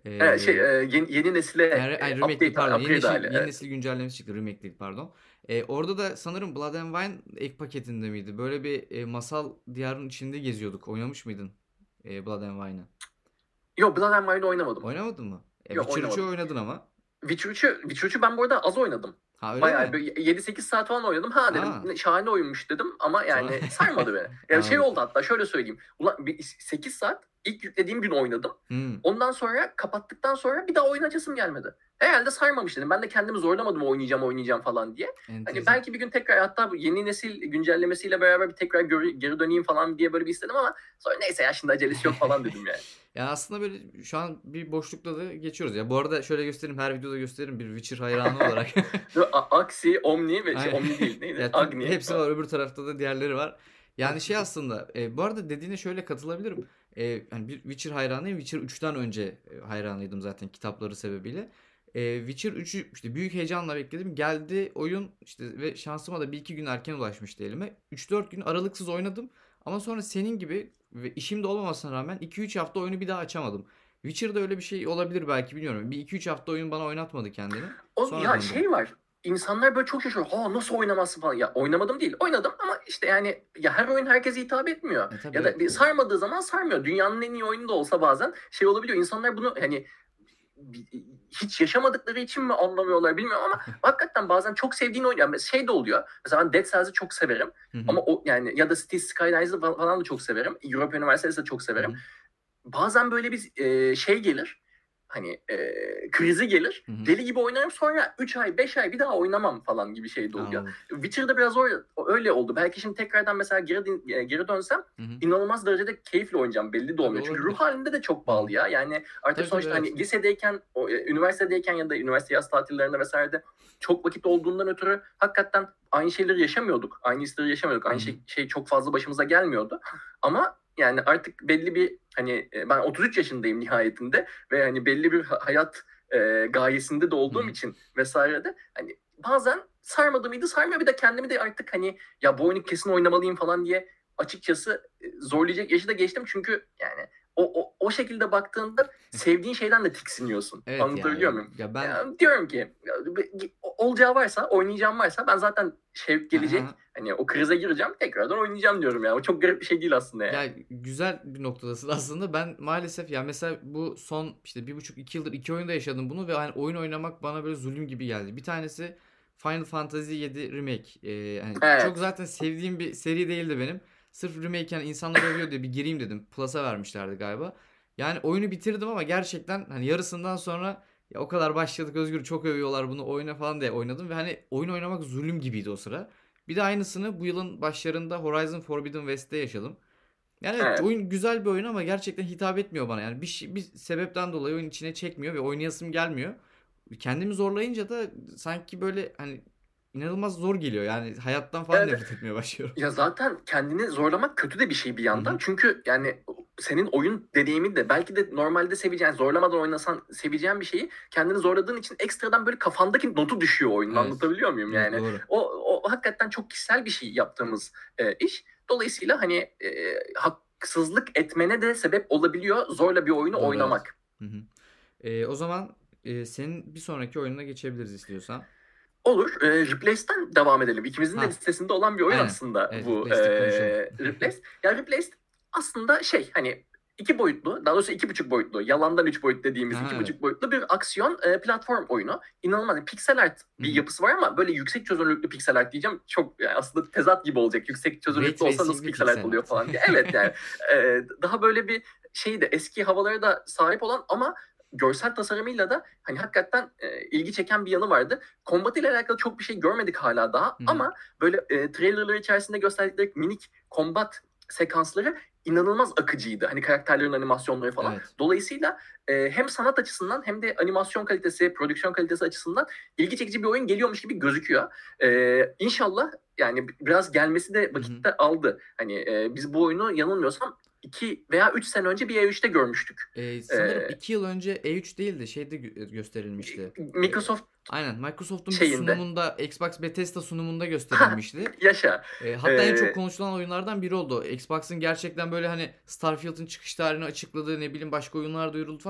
Evet, şey, Eee eee, yeni yeni nesile, Yani, eee, ay remake değil, update pardon. Yeni upgrade hâli. nesil yeni Evet. nesil güncellemesi çıktı. Remake değil, pardon. Eee, orada da sanırım Blood and Wine ek paketinde miydi? Böyle bir, eee, masal diyarının içinde geziyorduk. Oynamış mıydın, eee, Blood and Wine'ı? Yok, Blood and Wine'ı oynamadım. Oynamadın mı? E, Yok, Witcher üçü oynamadım. oynadın ama. Witcher üçü Witcher üçü ben bu arada az oynadım. Ha, öyle Bayağı mi? böyle yedi sekiz saat falan oynadım. Ha dedim, A! ne şahane oyunmuş dedim ama Sonra yani sarmadı beni. Ya şey Anladım. oldu hatta şöyle söyleyeyim. Ulan bir sekiz saat ilk yüklediğim gün oynadım. Hımm. Ondan sonra kapattıktan sonra bir daha oynayasım gelmedi. Herhâlde sarmamış dedim. Ben de kendimi zorlamadım oynayacağım, oynayacağım falan diye. Hani Enteresan. belki bir gün tekrar hatta bu yeni nesil güncellemesiyle beraber bir tekrar geri geri döneyim falan diye böyle bir istedim ama sonra neyse ya şimdi acelesi yok falan dedim yani. Ya, aslında böyle şu an bir boşlukta da geçiyoruz. Ya, bu arada şöyle göstereyim, her videoda gösteririm bir Witcher hayranı olarak. Böyle A Axie, Omni ve şey Aynen. Omni değil neydi? Ya, tüm Agni hepsi falan. var. Öbür tarafta da diğerleri var. Yani şey aslında, eee, bu arada dediğine şöyle katılabilirim. Eee, hani bir Witcher hayranıyım. Witcher üçten önce, eee, hayranıydım zaten kitapları sebebiyle. Eee, Witcher üçü işte büyük heyecanla bekledim. Geldi oyun işte ve şansıma da bir iki gün erken ulaşmıştı elime. üç dört gün aralıksız oynadım ama sonra senin gibi ve işim de olmamasına rağmen iki üç hafta oyunu bir daha açamadım. Witcher'da öyle bir şey olabilir belki bilmiyorum. Bir iki üç hafta oyun bana oynatmadı kendini. O Sonra ya döndüm. şey var. İnsanlar böyle çok şaşırıyor. Ha nasıl oynamazsın falan. Ya oynamadım değil. Oynadım ama işte yani ya her oyun herkese hitap etmiyor. E, tabii Ya da evet. bir sarmadığı zaman sarmıyor. Dünyanın en iyi oyunu da olsa bazen şey olabiliyor. İnsanlar bunu hani bi- hiç yaşamadıkları için mi anlamıyorlar bilmiyorum ama hakikaten bazen çok sevdiğin oyun yani şey de oluyor. Mesela ben Dead Cells'i çok severim. Hı hı. Ama o yani ya da Cities Skylines falan da çok severim. Europa Universals'i de çok Hı severim. hı. Bazen böyle bir e, şey gelir. Hani e, krizi gelir. Hı hı. Deli gibi oynarım sonra üç ay beş ay bir daha oynamam falan gibi şey de oluyor. Anladım. Witcher'da biraz öyle, öyle oldu. Belki şimdi tekrardan mesela geri, din- e, geri dönsem Hı hı. inanılmaz derecede keyifle oynayacağım belli de Tabii olmuyor. Çünkü ruh olabilir. halinde de çok Hı hı. bağlı ya. Yani artık Tabii tabii sonuçta hani evet. lisedeyken, o, e, üniversitedeyken ya da üniversite yaz tatillerinde vesairede çok vakit olduğundan ötürü hakikaten aynı şeyleri yaşamıyorduk. Aynı hisleri yaşamıyorduk. Hı Aynı hı. şey, şey çok fazla başımıza gelmiyordu. Ama yani artık belli bir hani e, ben otuz üç yaşındayım nihayetinde ve hani belli bir ha- hayat e, gayesinde de Hı olduğum hı. için vesaire de hani bazen sarmadı mıydı sarmıyor bir de kendimi de artık hani ya bu oyunu kesin oynamalıyım falan diye açıkçası e, zorlayacak yaşı da geçtim çünkü yani o, o, o şekilde baktığında sevdiğin şeyden de tiksiniyorsun. Evet ya. Anlatabiliyor muyum? Ya ben Ya diyorum ki ya, bir- olacağı varsa oynayacağım varsa ben zaten şevk Hı gelecek hı. hani o krize gireceğim tekrardan oynayacağım diyorum ya. O çok garip bir şey değil aslında yani. Ya güzel bir noktadasın aslında. Ben maalesef ya mesela bu son işte bir buçuk iki yıldır iki oyunda yaşadım bunu ve hani oyun oynamak bana böyle zulüm gibi geldi. Bir tanesi Final Fantasy yedi Remake. Ee, hani çok Evet. zaten sevdiğim bir seri değildi benim. Sırf remake yani insanlar övüyor diye bir gireyim dedim. Plus'a vermişlerdi galiba. Yani oyunu bitirdim ama gerçekten hani yarısından sonra ya o kadar başladık Özgür çok övüyorlar bunu oyna falan diye oynadım ve hani oyun oynamak zulüm gibiydi o sıra. Bir de aynısını bu yılın başlarında Horizon Forbidden West'te yaşadım. Yani evet Evet. oyun güzel bir oyun ama gerçekten hitap etmiyor bana. Yani bir şey- bir sebepten dolayı oyun içine çekmiyor ve oynayasım gelmiyor. Kendimi zorlayınca da sanki böyle hani inanılmaz zor geliyor. Yani hayattan falan Evet. nefret etmeye başlıyorum. Ya zaten kendini zorlamak kötü de bir şey bir Hı yandan. hı. Çünkü yani senin oyun deneyimi de belki de normalde seveceğin, zorlamadan oynasan seveceğin bir şeyi kendini zorladığın için ekstradan böyle kafandaki notu düşüyor oyunun. Evet. Anlatabiliyor muyum Evet yani? doğru. O, o hakikaten çok kişisel bir şey yaptığımız e, iş. Dolayısıyla hani e, haksızlık etmene de sebep olabiliyor zorla bir oyunu Doğru evet. oynamak. Hı hı. Ee, o zaman e, senin bir sonraki oyununa geçebiliriz istiyorsan. Olur. E, Replace'den devam edelim. İkimizin de Ha, listesinde olan bir oyun aynen. aslında Evet, bu e, Replace'de konuşalım. Replace. Ya Replace aslında şey hani iki boyutlu, daha doğrusu iki buçuk boyutlu, yalandan üç boyut dediğimiz Ha, iki evet. buçuk boyutlu bir aksiyon e, platform oyunu. İnanılmaz. Yani piksel art Hı bir hı. yapısı var ama böyle yüksek çözünürlüklü piksel art diyeceğim. Çok yani aslında tezat gibi olacak. Yüksek Ray çözünürlüklü olsa nasıl tracing'li piksel art piksel oluyor art. falan diye. Evet yani e, daha böyle bir şey de eski havalara da sahip olan ama görsel tasarımıyla da hani hakikaten e, ilgi çeken bir yanı vardı. Kombat ile alakalı çok bir şey görmedik hala daha Hı hı. ama böyle e, trailerlar içerisinde gösterdikleri minik kombat sekansları inanılmaz akıcıydı. Hani karakterlerin animasyonları falan. Evet. Dolayısıyla e, hem sanat açısından hem de animasyon kalitesi, prodüksiyon kalitesi açısından ilgi çekici bir oyun geliyormuş gibi gözüküyor. E, İnşallah yani biraz gelmesi de Hı hı. vakitte aldı. Hani e, biz bu oyunu yanılmıyorsam iki veya üç sene önce bir E üçte görmüştük. Ee, sanırım E, iki yıl önce E üç değil de şeyde gö- gösterilmişti. Ee, Microsoft aynen Microsoft'un bir şeyinde. sunumunda Xbox Bethesda sunumunda Ha, gösterilmişti. yaşa. Ee, hatta en çok E, konuşulan oyunlardan biri oldu. Xbox'ın gerçekten böyle hani Starfield'ın çıkış tarihini açıkladığı ne bileyim başka oyunlar duyuruldu falan.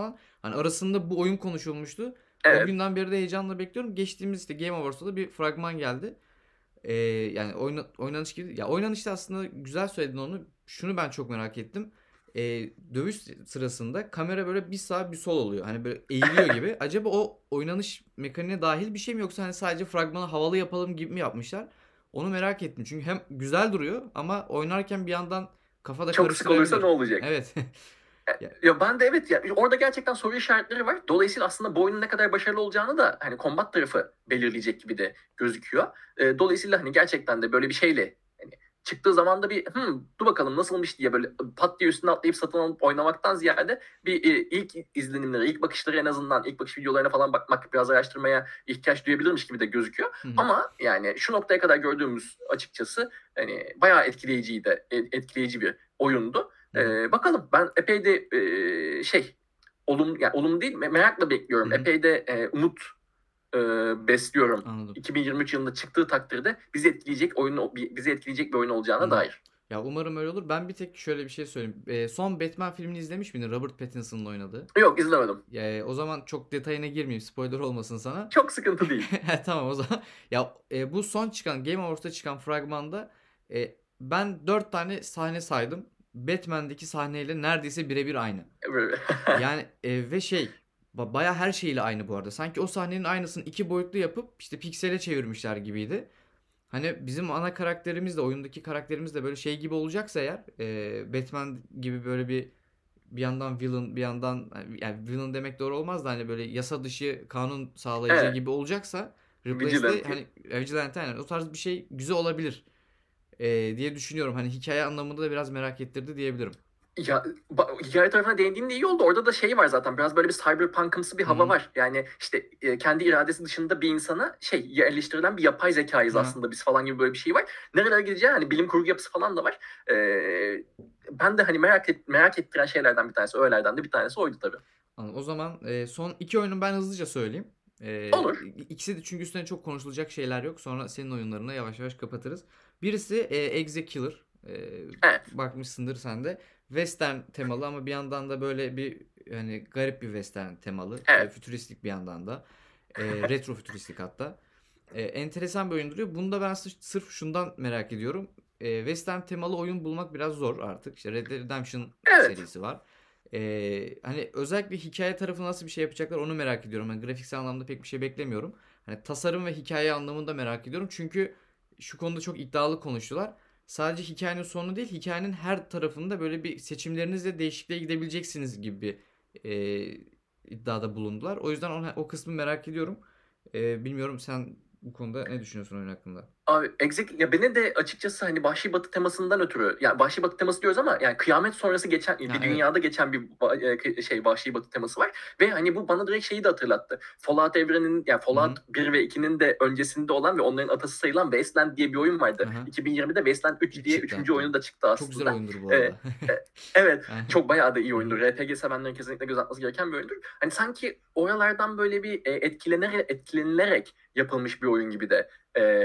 Hani arasında bu oyun konuşulmuştu. O Evet. günden beri de heyecanla bekliyorum. Geçtiğimiz işte Game Awards'ta da bir fragman geldi. Ee, yani oyna, oynanış gibi. Ya oynanışta aslında güzel söyledin onu. Şunu ben çok merak ettim. Ee, dövüş sırasında kamera böyle bir sağ bir sol oluyor. Hani böyle eğiliyor gibi. Acaba o oynanış mekaniğine dahil bir şey mi, yoksa hani sadece fragmanı havalı yapalım gibi mi yapmışlar? Onu merak ettim. Çünkü hem güzel duruyor ama oynarken bir yandan kafada Çok sık olursa ne karıştırabilir. olacak? Evet. Ya, Ya ben de evet ya orada gerçekten soru işaretleri var. Dolayısıyla aslında bu oyunun ne kadar başarılı olacağını da hani combat tarafı belirleyecek gibi de gözüküyor. E, dolayısıyla hani gerçekten de böyle bir şeyle hani çıktığı zaman da bir hmm, dur bakalım nasılmış diye böyle pat diye üstüne atlayıp satın alıp oynamaktan ziyade bir e, ilk izlenimleri, ilk bakışları en azından ilk bakış videolarına falan bakmak, biraz araştırmaya ihtiyaç duyabilirmiş gibi de gözüküyor. hı hı. Ama yani şu noktaya kadar gördüğümüz açıkçası hani bayağı etkileyiciydi, e- etkileyici bir oyundu. Hı hı. Ee, bakalım ben epey de e, şey olum yani olum değil me- merakla bekliyorum. Hı hı. Epey de e, umut e, besliyorum. Anladım. iki bin yirmi üç yılında çıktığı takdirde bizi etkileyecek oyun bizi etkileyecek bir oyun Hı olacağına hı. dair. Ya umarım öyle olur. Ben bir tek şöyle bir şey söyleyeyim. Ee, son Batman filmini izlemiş miydin? Robert Pattinson'ın oynadığı. Yok izlemedim. Ya, o zaman çok detayına girmeyeyim. Spoiler olmasın sana. Çok sıkıntı değil. Tamam o zaman. Ya e, bu son çıkan Game Awards'ta çıkan fragmanda e, ben dört tane sahne saydım. Batman'deki sahneyle neredeyse birebir aynı. Böyle. Yani e, ve şey ba- baya her şeyle aynı bu arada. Sanki o sahnenin aynısını iki boyutlu yapıp işte piksele çevirmişler gibiydi. Hani bizim ana karakterimiz de, oyundaki karakterimiz de böyle şey gibi olacaksa eğer, e, Batman gibi böyle bir bir yandan villain, bir yandan yani villain demek doğru olmaz da hani böyle yasa dışı kanun sağlayıcı Evet. gibi olacaksa Replace'de Vigilante. hani Vigilante, yani o tarz bir şey güzel olabilir e, diye düşünüyorum. Hani hikaye anlamında da biraz merak ettirdi diyebilirim. Ya ba- hikaye tarafına değindiğin de iyi oldu. Orada da şey var zaten. Biraz böyle bir cyberpunk'ımsı bir Hı hava hı. var. Yani işte e, kendi iradesi dışında bir insana şey yerleştirilen bir yapay zekayız Aha. aslında biz falan gibi böyle bir şey var. Nerelere gideceği hani bilim kurgu yapısı falan da var. Ee, ben de hani merak et, merak ettiren şeylerden bir tanesi, öğelerden de bir tanesi oydu tabii. Anladım. O zaman e, son iki oyunu ben hızlıca söyleyeyim. E, Olur. ikisi de çünkü üstüne çok konuşulacak şeyler yok. Sonra senin oyunlarına yavaş yavaş kapatırız. Birisi e, Exe Killer. E, Evet. bakmışsındır sen de. Western temalı ama bir yandan da böyle bir yani garip bir western temalı. E, Evet. fütüristik bir yandan da. E, retro fütüristik hatta. E, enteresan bir oyun duruyor. Bunu da ben sırf, sırf şundan merak ediyorum. E, western temalı oyun bulmak biraz zor artık. İşte Red Dead Redemption Evet. serisi var. Ee, hani özellikle hikaye tarafı nasıl bir şey yapacaklar onu merak ediyorum. Yani grafiksel anlamda pek bir şey beklemiyorum. Hani tasarım ve hikaye anlamında merak ediyorum. Çünkü şu konuda çok iddialı konuştular. Sadece hikayenin sonu değil, hikayenin her tarafında böyle bir seçimlerinizle değişikliğe gidebileceksiniz gibi bir e, iddiada bulundular. O yüzden o, o kısmı merak ediyorum. Ee, bilmiyorum, sen bu konuda ne düşünüyorsun oyun hakkında? Abi Exec ya beni de açıkçası hani Vahşi Batı temasından ötürü yani Vahşi Batı teması diyoruz ama yani kıyamet sonrası geçen Ha, bir evet. dünyada geçen bir va- e, şey Vahşi Batı teması var ve hani bu bana direkt şeyi de hatırlattı. Fallout evreninin yani Hı hı. Fallout bir ve ikinin de öncesinde olan ve onların atası sayılan Wasteland diye bir oyun vardı. Aha. iki bin yirmide Wasteland üç üç diye çıktı üçüncü hatta. oyunu da çıktı Çok güzel aslında. oyundur bu Ee, arada. e, evet Aha. çok bayağı da iyi Hı oyundur. hı. R P G sevenlerin kesinlikle göz atması gereken bir oyundur. Hani sanki oralardan böyle bir e, etkilenerek, etkilenilerek yapılmış bir oyun gibi de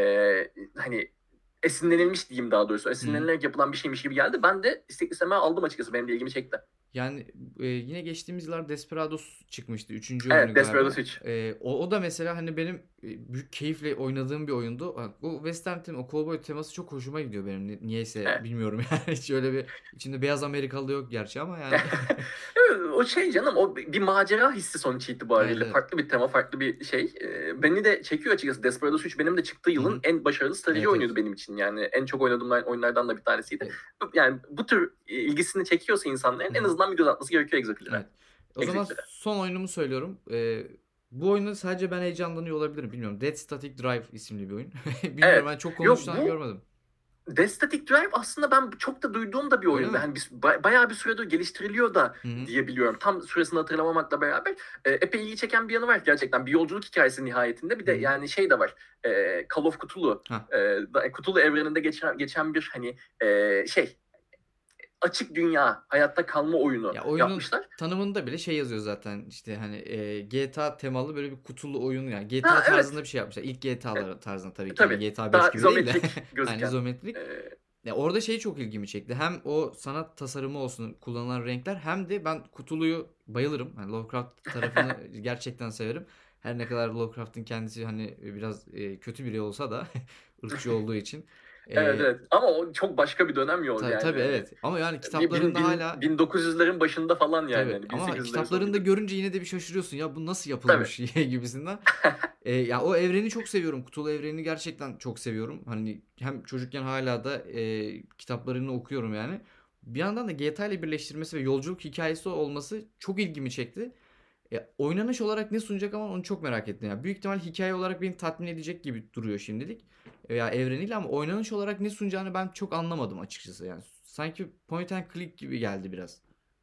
e, hani esinlenilmiş diyeyim daha doğrusu. Hı hı. Esinlenilerek yapılan bir şeymiş gibi geldi. Ben de istek istemeye aldım açıkçası. Benim de ilgimi çekti. Yani e, yine geçtiğimiz yıllar Desperados çıkmıştı. Üçüncü oyunu Evet, Desperados galiba. üç. E, o, o da mesela hani benim e, büyük keyifle oynadığım bir oyundu. Bak, o western tema, o cowboy teması çok hoşuma gidiyor benim. Ni- Niyeyse Evet. bilmiyorum yani. Hiç öyle bir içinde beyaz Amerikalı da yok gerçi ama yani. Evet, o şey canım o bir macera hissi sonuç Evet, itibariyle. evet. Farklı bir tema, farklı bir şey. Ee, beni de çekiyor açıkçası. Desperados üç benim de çıktığı Hı yılın hı. en başarılı strateji Evet, oyunuydu evet. benim için. Yani en çok oynadığım oyunlardan da bir tanesiydi. Evet. Yani bu tür ilgisini çekiyorsa Hı insanların en hı. azından bir göz atması gerekiyor Executor'a. Evet. O zaman Executor'a. son oyunumu söylüyorum. E, bu oyunda sadece ben heyecanlanıyor olabilirim. Bilmiyorum. Dead Static Drive isimli bir oyun. Bilmiyorum, Evet. ben çok Yok konuşulan bu görmedim. Death Static Drive aslında ben çok da duyduğum da bir Öyle oyun. mi? Yani bir, ba- bayağı bir süredir geliştiriliyor da Hı hı. diye biliyorum. Tam süresini hatırlamamakla beraber e, epey ilgi çeken bir yanı var gerçekten. Bir yolculuk hikayesi nihayetinde. Bir Hı de hı. yani şey de var. E, Call of Cthulhu. Ha. E, da- Cthulhu evreninde geçen, geçen bir hani e, şey açık dünya hayatta kalma oyunu Ya oyunun yapmışlar. tanımında bile şey yazıyor zaten, işte hani e, G T A temalı böyle bir kutulu oyun, yani G T A Ha tarzında evet. bir şey yapmışlar. İlk G T A'lar tarzında tabii E, ki, yani tabii. G T A beş Daha gibi değil de izometrik aynı gözüken. izometrik. E, Ya orada şey çok ilgimi çekti. Hem o sanat tasarımı olsun, kullanılan renkler, hem de ben kutuluyu bayılırım. Hani Lovecraft tarafını gerçekten severim. Her ne kadar Lovecraft'ın kendisi hani biraz e, kötü biri olsa da ırkçı olduğu için. Evet, E, evet. Ama o çok başka bir dönem yol ta- yani tabii hani. evet. Ama yani Bir bin, kitaplarında bin, hala bin dokuz yüzlerin başında falan yani tabii. hani Ama bin sekiz yüzlerin sonu kitaplarında gibi. görünce yine de bir şaşırıyorsun. Ya bu nasıl Tabii. yapılmış gibisinden. E, ya o evreni çok seviyorum. Kutulu evrenini gerçekten çok seviyorum. Hani hem çocukken hala da e, kitaplarını okuyorum yani. Bir yandan da G T A ile birleştirmesi ve yolculuk hikayesi olması çok ilgimi çekti. E, oynanış olarak ne sunacak ama onu çok merak ettim. Yani büyük ihtimal hikaye olarak beni tatmin edecek gibi duruyor şimdilik. Veya evreniyle, ama oynanış olarak ne sunacağını ben çok anlamadım açıkçası. Yani sanki point and click gibi geldi biraz.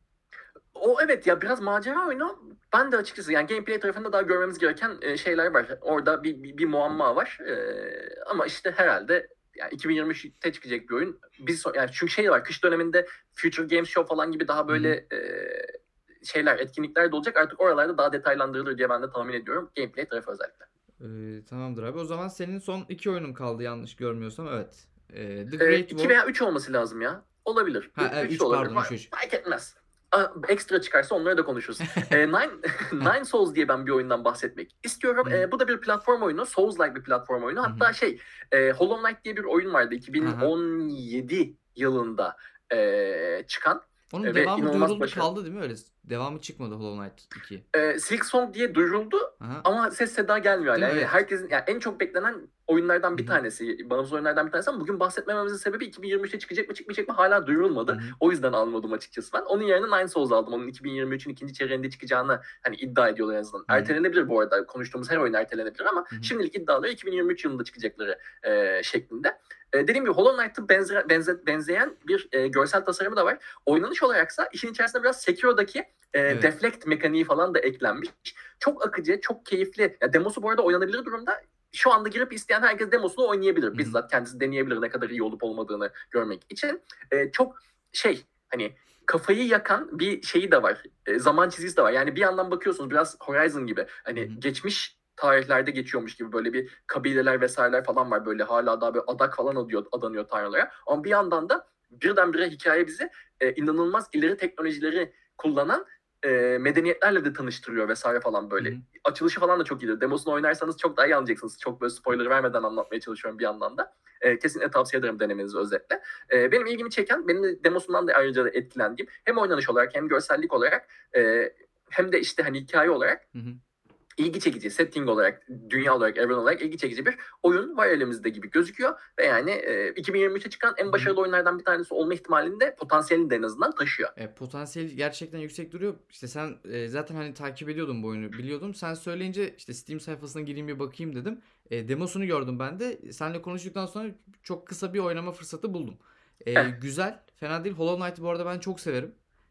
O evet ya biraz macera oyunu. Ben de açıkçası yani gameplay tarafında daha görmemiz gereken e, şeyler var. Orada bir, bir, bir muamma var. E, ama işte herhalde yani iki bin yirmi üçte çıkacak bir oyun. Biz so- yani çünkü şey var, kış döneminde Future Games Show falan gibi daha Hı hı. böyle e, şeyler, etkinlikler de olacak. Artık oralarda daha detaylandırılır diye ben de tahmin ediyorum. Gameplay tarafı özellikle. Ee, tamamdır abi. O zaman senin son iki oyunun kaldı yanlış görmüyorsam. Evet. Ee, The E, Great iki War. veya üç olması lazım ya. Olabilir. Ha evet, Üç de üç olabilir. pardon, üç Fa- üç. Fark etmez. Aa, ekstra çıkarsa onları da konuşuruz. E, Nine, Nine Souls diye ben bir oyundan bahsetmek istiyorum. Hı hı. E, bu da bir platform oyunu. Souls-like bir platform oyunu. Hı hı. Hatta şey, e, Hollow Knight diye bir oyun vardı. Aha. iki bin on yedi yılında e, çıkan Onun e, ve devamı inanılmaz duyuruldu başarılı. kaldı değil mi öyle? Devamı çıkmadı Hollow Knight iki. E, Silk Song diye duyuruldu Aha. ama ses seda gelmiyor hala. Değil mi? Yani Evet. herkesin yani en çok beklenen oyunlardan Hı bir hı. tanesi, bağımsız oyunlardan bir tanesi ama bugün bahsetmememizin sebebi iki bin yirmi üçte çıkacak mı çıkmayacak mı hala Hı duyurulmadı. hı. O yüzden almadım açıkçası ben. Onun yerine Nine Souls aldım. Onun iki bin yirmi üçün ikinci çeyreğinde çıkacağını hani iddia ediyorlar en azından. Hı hı. Ertelenebilir bu arada. Konuştuğumuz her oyun ertelenebilir ama Hı hı. şimdilik iddiaları iki bin yirmi üç yılında çıkacakları e, şeklinde. E, dediğim gibi Hollow Knight'a benze, benze, benzeyen bir e, görsel tasarımı da var. Oynanış olaraksa işin içerisinde biraz Sekiro'daki e, Evet. deflect mekaniği falan da eklenmiş. Çok akıcı, çok keyifli. Ya, demosu bu arada oynanabilir durumda. Şu anda girip isteyen herkes demosunu oynayabilir. Hı hı. Bizzat kendisi deneyebilir ne kadar iyi olup olmadığını görmek için. E, çok şey hani kafayı yakan bir şeyi de var. E, zaman çizgisi de var. Yani bir yandan bakıyorsunuz biraz Horizon gibi. Hı Hani hı. geçmiş tarihlerde geçiyormuş gibi böyle bir kabileler vesaireler falan var. Böyle hala daha böyle adak falan adıyor, adanıyor tanrılara. Ama bir yandan da birdenbire hikaye bizi e, inanılmaz ileri teknolojileri kullanan e, medeniyetlerle de tanıştırıyor vesaire falan Hı böyle. hı. Açılışı falan da çok iyidir. Demosunu oynarsanız çok daha iyi anlayacaksınız. Çok böyle spoiler vermeden anlatmaya çalışıyorum bir yandan da. E, kesinlikle tavsiye ederim denemenizi özetle. E, benim ilgimi çeken, benim de demosundan da ayrıca da etkilendiğim hem oynanış olarak hem görsellik olarak e, hem de işte hani hikaye olarak Hı hı. ilgi çekici, setting olarak, dünya olarak, evren olarak ilgi çekici bir oyun var elimizde gibi gözüküyor. Ve yani e, iki bin yirmi üçte çıkan en Hı hı. başarılı oyunlardan bir tanesi olma ihtimalini de potansiyelini de en azından taşıyor. E, potansiyeli gerçekten yüksek duruyor. İşte sen e, zaten hani takip ediyordun bu oyunu, biliyordum. Sen söyleyince işte Steam sayfasına gireyim bir bakayım dedim. E, demosunu gördüm ben de. Seninle konuştuktan sonra çok kısa bir oynama fırsatı buldum. E, Eh, güzel, fena değil. Hollow Knight'ı bu arada ben çok severim.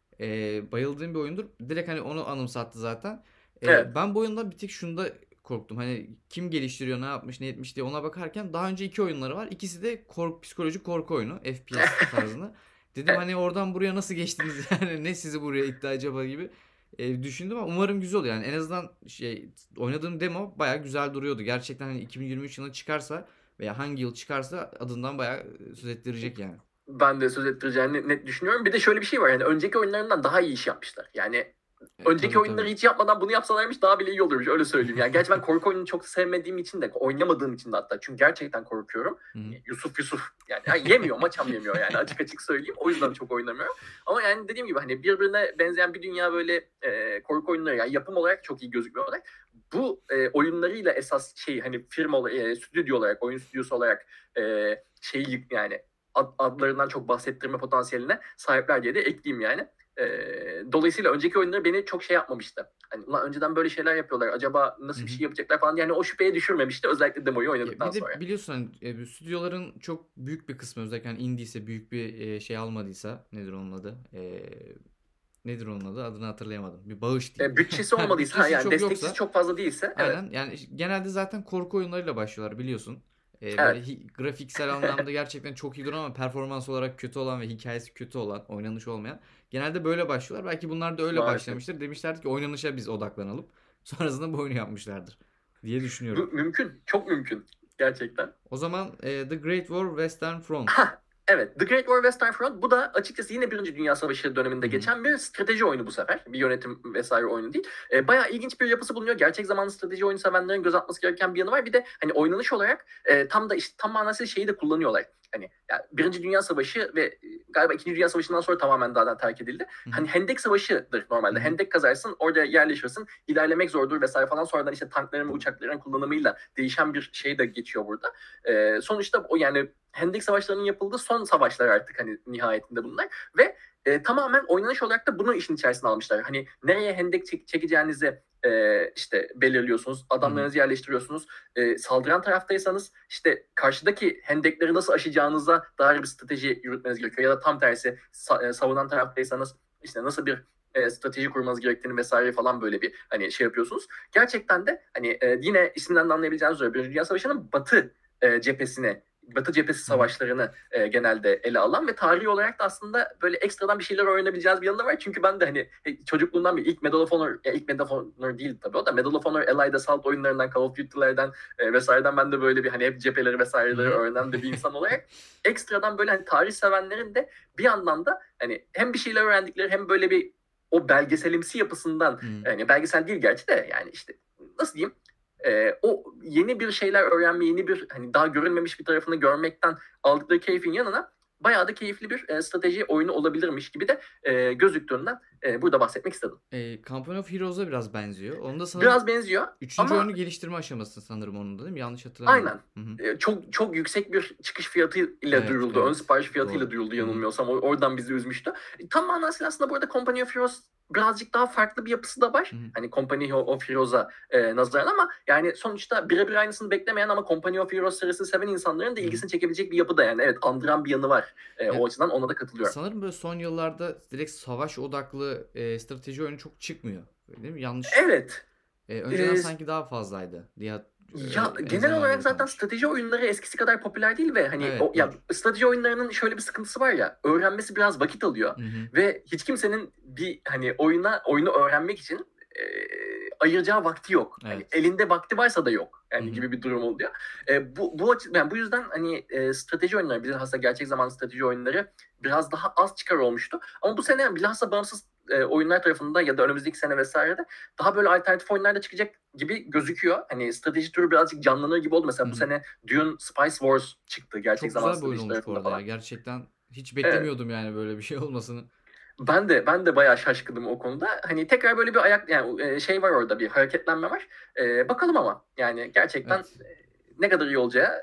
E, bayıldığım bir oyundur. Direkt hani onu anımsattı zaten. E, evet. ben bu oyunda bir tek şunda korktum. Hani kim geliştiriyor, ne yapmış, ne etmiş diye ona bakarken daha önce iki oyunları var. İkisi de kork, psikolojik korku oyunu. F P S tarzında. Dedim Evet. hani oradan buraya nasıl geçtiniz yani, ne sizi buraya itti acaba gibi e, düşündüm, ama umarım güzel olur. Yani en azından şey, oynadığım demo baya güzel duruyordu. Gerçekten hani iki bin yirmi üç yılında çıkarsa veya hangi yıl çıkarsa adından baya söz ettirecek yani. Ben de söz ettireceğini net düşünüyorum. Bir de şöyle bir şey var. Yani önceki oyunlarından daha iyi iş yapmışlar. Yani E, önceki tabii oyunları tabii. hiç yapmadan bunu yapsalarmış daha bile iyi olurmuş. Öyle söyleyeyim. Yani gerçi ben korku oyununu çok sevmediğim için de oynamadığım için de hatta. Çünkü gerçekten korkuyorum. Hı hı. Yusuf Yusuf. Yani, yani yemiyor, maçam yemiyor yani açık açık söyleyeyim. O yüzden çok oynamıyorum. Ama yani dediğim gibi hani birbirine benzeyen bir dünya böyle e, korku oyunları yani yapım olarak çok iyi gözükmüyorlar. Bu e, oyunlarıyla esas şey hani firma e, stüdyo olarak, oyun stüdyosu olarak e, şeyi yani ad, adlarından çok bahsettirme potansiyeline sahipler diye de ekleyeyim yani. E, dolayısıyla önceki oyunları beni çok şey yapmamıştı. Hani ulan önceden böyle şeyler yapıyorlar. Acaba Hı nasıl bir hı. şey yapacaklar falan. Yani o şüpheye düşürmemişti. Özellikle demoyu Ya oynadıktan bir de sonra. biliyorsun hani e, bu stüdyoların çok büyük bir kısmı, özellikle hani indie ise, büyük bir e, şey almadıysa, nedir onun adı? E, nedir onun adı? Adını hatırlayamadım. Bir bağış diyeyim. E, bütçesi Ha, olmadıysa ha, bütçesi yani çok desteksiz yoksa çok fazla değilse evet. aynen yani genelde zaten korku oyunlarıyla başlıyorlar biliyorsun. Ee, böyle Evet. hi- grafiksel anlamda gerçekten çok iyi duran ama performans olarak kötü olan ve hikayesi kötü olan, oynanış olmayan. Genelde böyle başlıyorlar. Belki bunlar da öyle Maalesef. başlamıştır. Demişlerdi ki oynanışa biz odaklanalım. Sonrasında bu oyunu yapmışlardır diye Bu düşünüyorum. mümkün. Çok mümkün. Gerçekten. O zaman e, The Great War Western Front. Ha, Evet, The Great War Western Front bu da açıkçası yine Birinci Dünya Savaşı döneminde Hı hı. geçen bir strateji oyunu bu sefer. Bir yönetim vesaire oyunu değil. E, bayağı ilginç bir yapısı bulunuyor. Gerçek zamanlı strateji oyunu sevenlerin göz atması gereken bir yanı var. Bir de hani oynanış olarak e, tam da işte tam manasıyla şeyi de kullanıyorlar. Hani yani Birinci Dünya Savaşı ve e, galiba İkinci Dünya Savaşı'ndan sonra tamamen zaten terk edildi. Hı hı. Hani Hendek Savaşı'dır Hı normalde. hı. Hendek kazarsın, orada yerleşirsin, ilerlemek zordur vesaire falan. Sonradan işte tankların ve uçakların kullanımıyla değişen bir şey de geçiyor burada. E, sonuçta o yani Hendek Savaşları'nın yapıldığı son savaşlar artık hani nihayetinde bunlar ve e, tamamen oynanış olarak da bunu işin içerisine almışlar. Hani nereye hendek çek- çekeceğinizi e, işte belirliyorsunuz, Hı hı. adamlarınızı yerleştiriyorsunuz. E, saldıran taraftaysanız işte karşıdaki hendekleri nasıl aşacağınıza dair bir strateji yürütmeniz gerekiyor. Ya da tam tersi sa- e, savunan taraftaysanız işte nasıl bir e, strateji kurmanız gerektiğini vesaire falan böyle bir hani şey yapıyorsunuz. Gerçekten de hani e, yine isminden de anlayabileceğiniz üzere Birinci Dünya Savaşı'nın batı e, cephesine Batı cephesi Hı hı. savaşlarını e, genelde ele alan ve tarihi olarak da aslında böyle ekstradan bir şeyler öğrenebileceğiniz bir yanı da var. Çünkü ben de hani e, çocukluğumdan beri ilk Medal of Honor, ya ilk Medal of Honor değil tabii o da Medal of Honor Allied Assault oyunlarından, Call of Duty'lerden e, vesaireden ben de böyle bir hani hep cepheleri Hı vesaireleri hı. öğrenen de bir insan olarak ekstradan böyle hani tarih sevenlerin de bir yandan da hani hem bir şeyler öğrendikleri hem böyle bir o belgeselimsi yapısından Hı hı. yani belgesel değil gerçi de yani işte nasıl diyeyim e, o yeni bir şeyler öğrenme, yeni bir hani daha görülmemiş bir tarafını görmekten aldıkları keyfin yanına bayağı da keyifli bir e, strateji oyunu olabilirmiş gibi de e, gözüktüğünden e, burada bahsetmek istedim. Eee, Company of Heroes'a biraz benziyor. Onun da sanırım Biraz benziyor üçüncü ama oyunu geliştirme aşaması sanırım onun da değil mi? Yanlış hatırlamıyorum. aynen. Hı hı. E, çok çok yüksek bir çıkış fiyatıyla Evet, duyuruldu. Ön evet. sipariş fiyatıyla Doğru. duyuruldu Hı hı. yanılmıyorsam. O- Oradan bizi üzmüştü. E, Tam manasıyla aslında burada Company of Heroes birazcık daha farklı bir yapısı da Hı var. hı. Hani Company of Heroes'a e, nazaran ama yani sonuçta birebir aynısını beklemeyen ama Company of Heroes serisini seven insanların da Hı hı. ilgisini çekebilecek bir yapı da yani. Evet, andıran bir yanı var. E, Ya o açıdan ona da katılıyorum. sanırım böyle son yıllarda direkt savaş odaklı eee, strateji oyunu çok çıkmıyor. Değil mi? Yanlış. Evet. Eee, önceden E, sanki daha fazlaydı diye hat- Ya öyle en genel azından olarak bende zaten kalmış. strateji oyunları eskisi kadar popüler değil ve hani o Evet, ya doğru. strateji oyunlarının şöyle bir sıkıntısı var ya öğrenmesi biraz vakit alıyor Hı hı. ve hiç kimsenin bir hani oyuna oyunu öğrenmek için e, ayıracağı vakti yok. Hani Evet. elinde vakti varsa da yok. Hı Yani hı. gibi bir durum oluyor. E, bu bu açı, yani bu yüzden hani e, strateji oyunları bilhassa gerçek zamanlı strateji oyunları biraz daha az çıkar olmuştu. Ama bu sene bilhassa bağımsız e, oyunlar tarafında ya da önümüzdeki sene vesairede daha böyle alternatif oyunlar da çıkacak gibi gözüküyor. Hani strateji türü birazcık canlanır gibi oldu. Hı Mesela bu hı. sene Dune Spice Wars çıktı gerçek Çok zaman güzel bir oyun strateji olmuş bu tarafında arada ya. falan. Gerçekten hiç Evet. beklemiyordum yani böyle bir şey olmasını. Ben de ben de bayağı şaşkınım o konuda. Hani tekrar böyle bir ayak yani e, şey var orada bir hareketlenme var. E, bakalım ama yani gerçekten Evet. e, ne kadar iyi olacağı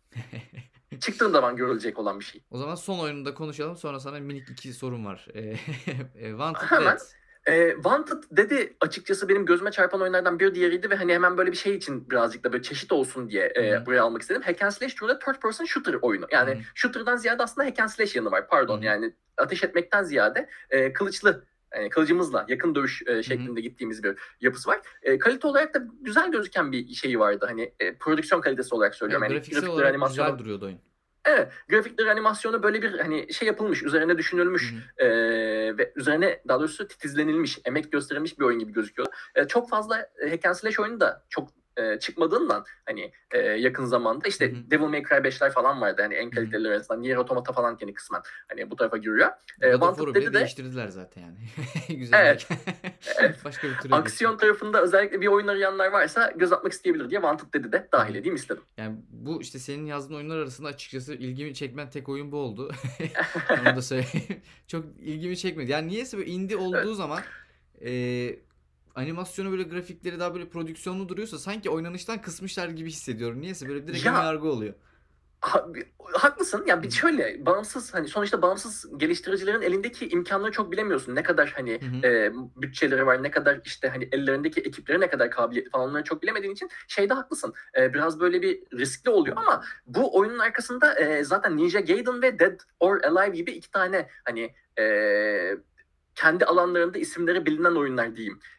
çıktığın zaman görülecek olan bir şey. O zaman son oyunu da konuşalım. Sonra sana minik iki sorum var. Eee, eee, Wanted Dead. Hemen e, Wanted dedi açıkçası benim gözüme çarpan oyunlardan bir diğeriydi ve hani hemen böyle bir şey için birazcık da böyle çeşit olsun diye Hı e, hı. buraya almak istedim. Hack and Slash türünde third person shooter oyunu. Hı Yani hı. shooter'dan ziyade aslında hack and slash yanı var. Hı Pardon hı. yani ateş etmekten ziyade e, kılıçlı yani kılıcımızla yakın dövüş e, Hı hı. şeklinde gittiğimiz bir yapısı var. E, kalite olarak da güzel gözüken bir şeyi vardı. Hani e, prodüksiyon kalitesi olarak söylüyorum. Evet, Yani grafiksel grafikleri, olarak güzel animasyonu duruyordu oyun. evet, grafikleri, animasyonu böyle bir hani şey yapılmış, üzerine Hı düşünülmüş hı. e, ve üzerine daha doğrusu titizlenilmiş, emek gösterilmiş bir oyun gibi gözüküyor. E, çok fazla e, hack and slash oyunu da çok e, çıkmadığından hani e, yakın zamanda Hı işte hı. Devil May Cry beşler falan vardı hani en Hı hı. kaliteliler arasından. Nier Automata falan kendi kısmen hani bu tarafa giriyor. E, God of Wanted War'u bile dedi de değiştirdiler zaten yani. Güzel evet, hack. evet Başka bir türe geçti. aksiyon tarafında özellikle bir oyun arayanlar varsa göz atmak isteyebilir diye Wanted dedi de Hı dahil hı. edeyim istedim. Yani bu işte senin yazdığın oyunlar arasında açıkçası ilgimi çekmeyen tek oyun bu oldu. Onu da söyleyeyim. Çok ilgimi çekmedi. Yani niyeyse böyle indie olduğu Evet. zaman eee, animasyonu böyle grafikleri daha böyle prodüksiyonlu duruyorsa sanki oynanıştan kısmışlar gibi hissediyorum. Niyeyse böyle direkt ön Ya yargı oluyor. Ha- haklısın. Ya Hı bir hı. şöyle bağımsız hani sonuçta bağımsız geliştiricilerin elindeki imkanları çok bilemiyorsun. Ne kadar hani Hı hı. e, bütçeleri var, ne kadar işte hani ellerindeki ekipleri ne kadar kabiliyetli falan onları çok bilemediğin için şeyde haklısın. E, biraz böyle bir riskli oluyor ama bu oyunun arkasında e, zaten Ninja Gaiden ve Dead or Alive gibi iki tane hani e, kendi alanlarında isimleri bilinen oyunlar diyeyim.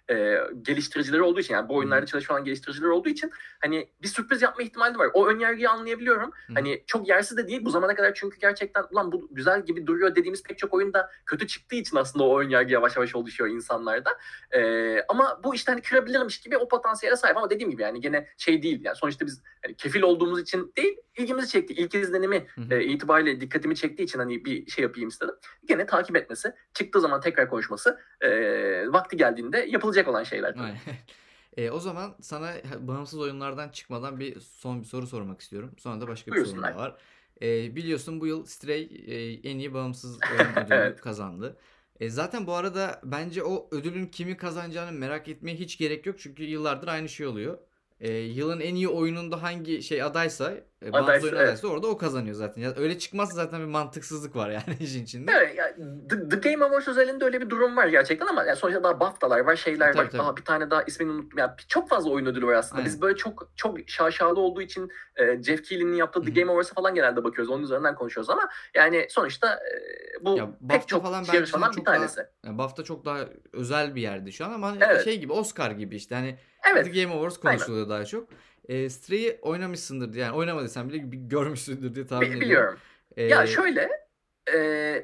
e, geliştiricileri olduğu için, yani bu Hı hı. oyunlarda çalışan geliştiriciler olduğu için hani bir sürpriz yapma ihtimali var. O önyargıyı anlayabiliyorum. Hı hı. Hani çok yersiz de değil bu zamana kadar, çünkü gerçekten ulan bu güzel gibi duruyor dediğimiz pek çok oyunda kötü çıktığı için aslında o önyargı yavaş yavaş oluşuyor insanlarda. Ee, ama bu işte hani kırabilirmiş gibi o potansiyele sahip, ama dediğim gibi yani gene şey değil yani, sonuçta biz hani kefil olduğumuz için değil, ilgimizi çekti. İlk izlenimi Hı hı. e, itibariyle dikkatimi çektiği için hani bir şey yapayım istedim. Gene takip etmesi, çıktığı zaman tekrar konuşması, e, vakti geldiğinde yapılacak olan şeyler tabii. Aynen. E, o zaman sana bağımsız oyunlardan çıkmadan bir son bir soru sormak istiyorum. Sonra da başka bir sorum Buyursunlar. daha var. E, biliyorsun bu yıl Stray e, en iyi bağımsız oyun ödülünü Evet. kazandı. E, zaten bu arada bence o ödülün kimi kazanacağını merak etmeye hiç gerek yok. Çünkü yıllardır aynı şey oluyor. E, yılın en iyi oyununda hangi şey adaysa, e, bağımsız oyun Adaysı, evet. adaysa orada o kazanıyor zaten. Ya, öyle çıkmazsa zaten bir mantıksızlık var yani işin içinde. Evet, yani The, The Game Awards özelinde öyle bir durum var gerçekten, ama yani sonuçta daha BAFTA'lar var, şeyler Tabii var. tabii. Aa, bir tane daha ismini unuttum. Yani çok fazla oyun ödülü var aslında. Aynen. Biz böyle çok çok şaşalı olduğu için e, Jeff Keighley'nin yaptığı Hı The hı. Game Awards'a falan genelde bakıyoruz. Onun üzerinden konuşuyoruz ama yani sonuçta e, bu Ya pek BAFTA çok falan bence şu an yarışmadan bir çok daha tanesi. ya BAFTA çok daha özel bir yerde şu an ama hani Evet. şey gibi Oscar gibi işte hani The Evet. Game Awards Aynen. konuşuluyor daha çok. E, Stray'i oynamışsındır diye yani oynamadıysan bile bir görmüşsündür diye tahmin Bi- ediyorum. biliyorum. Ya E, şöyle, e,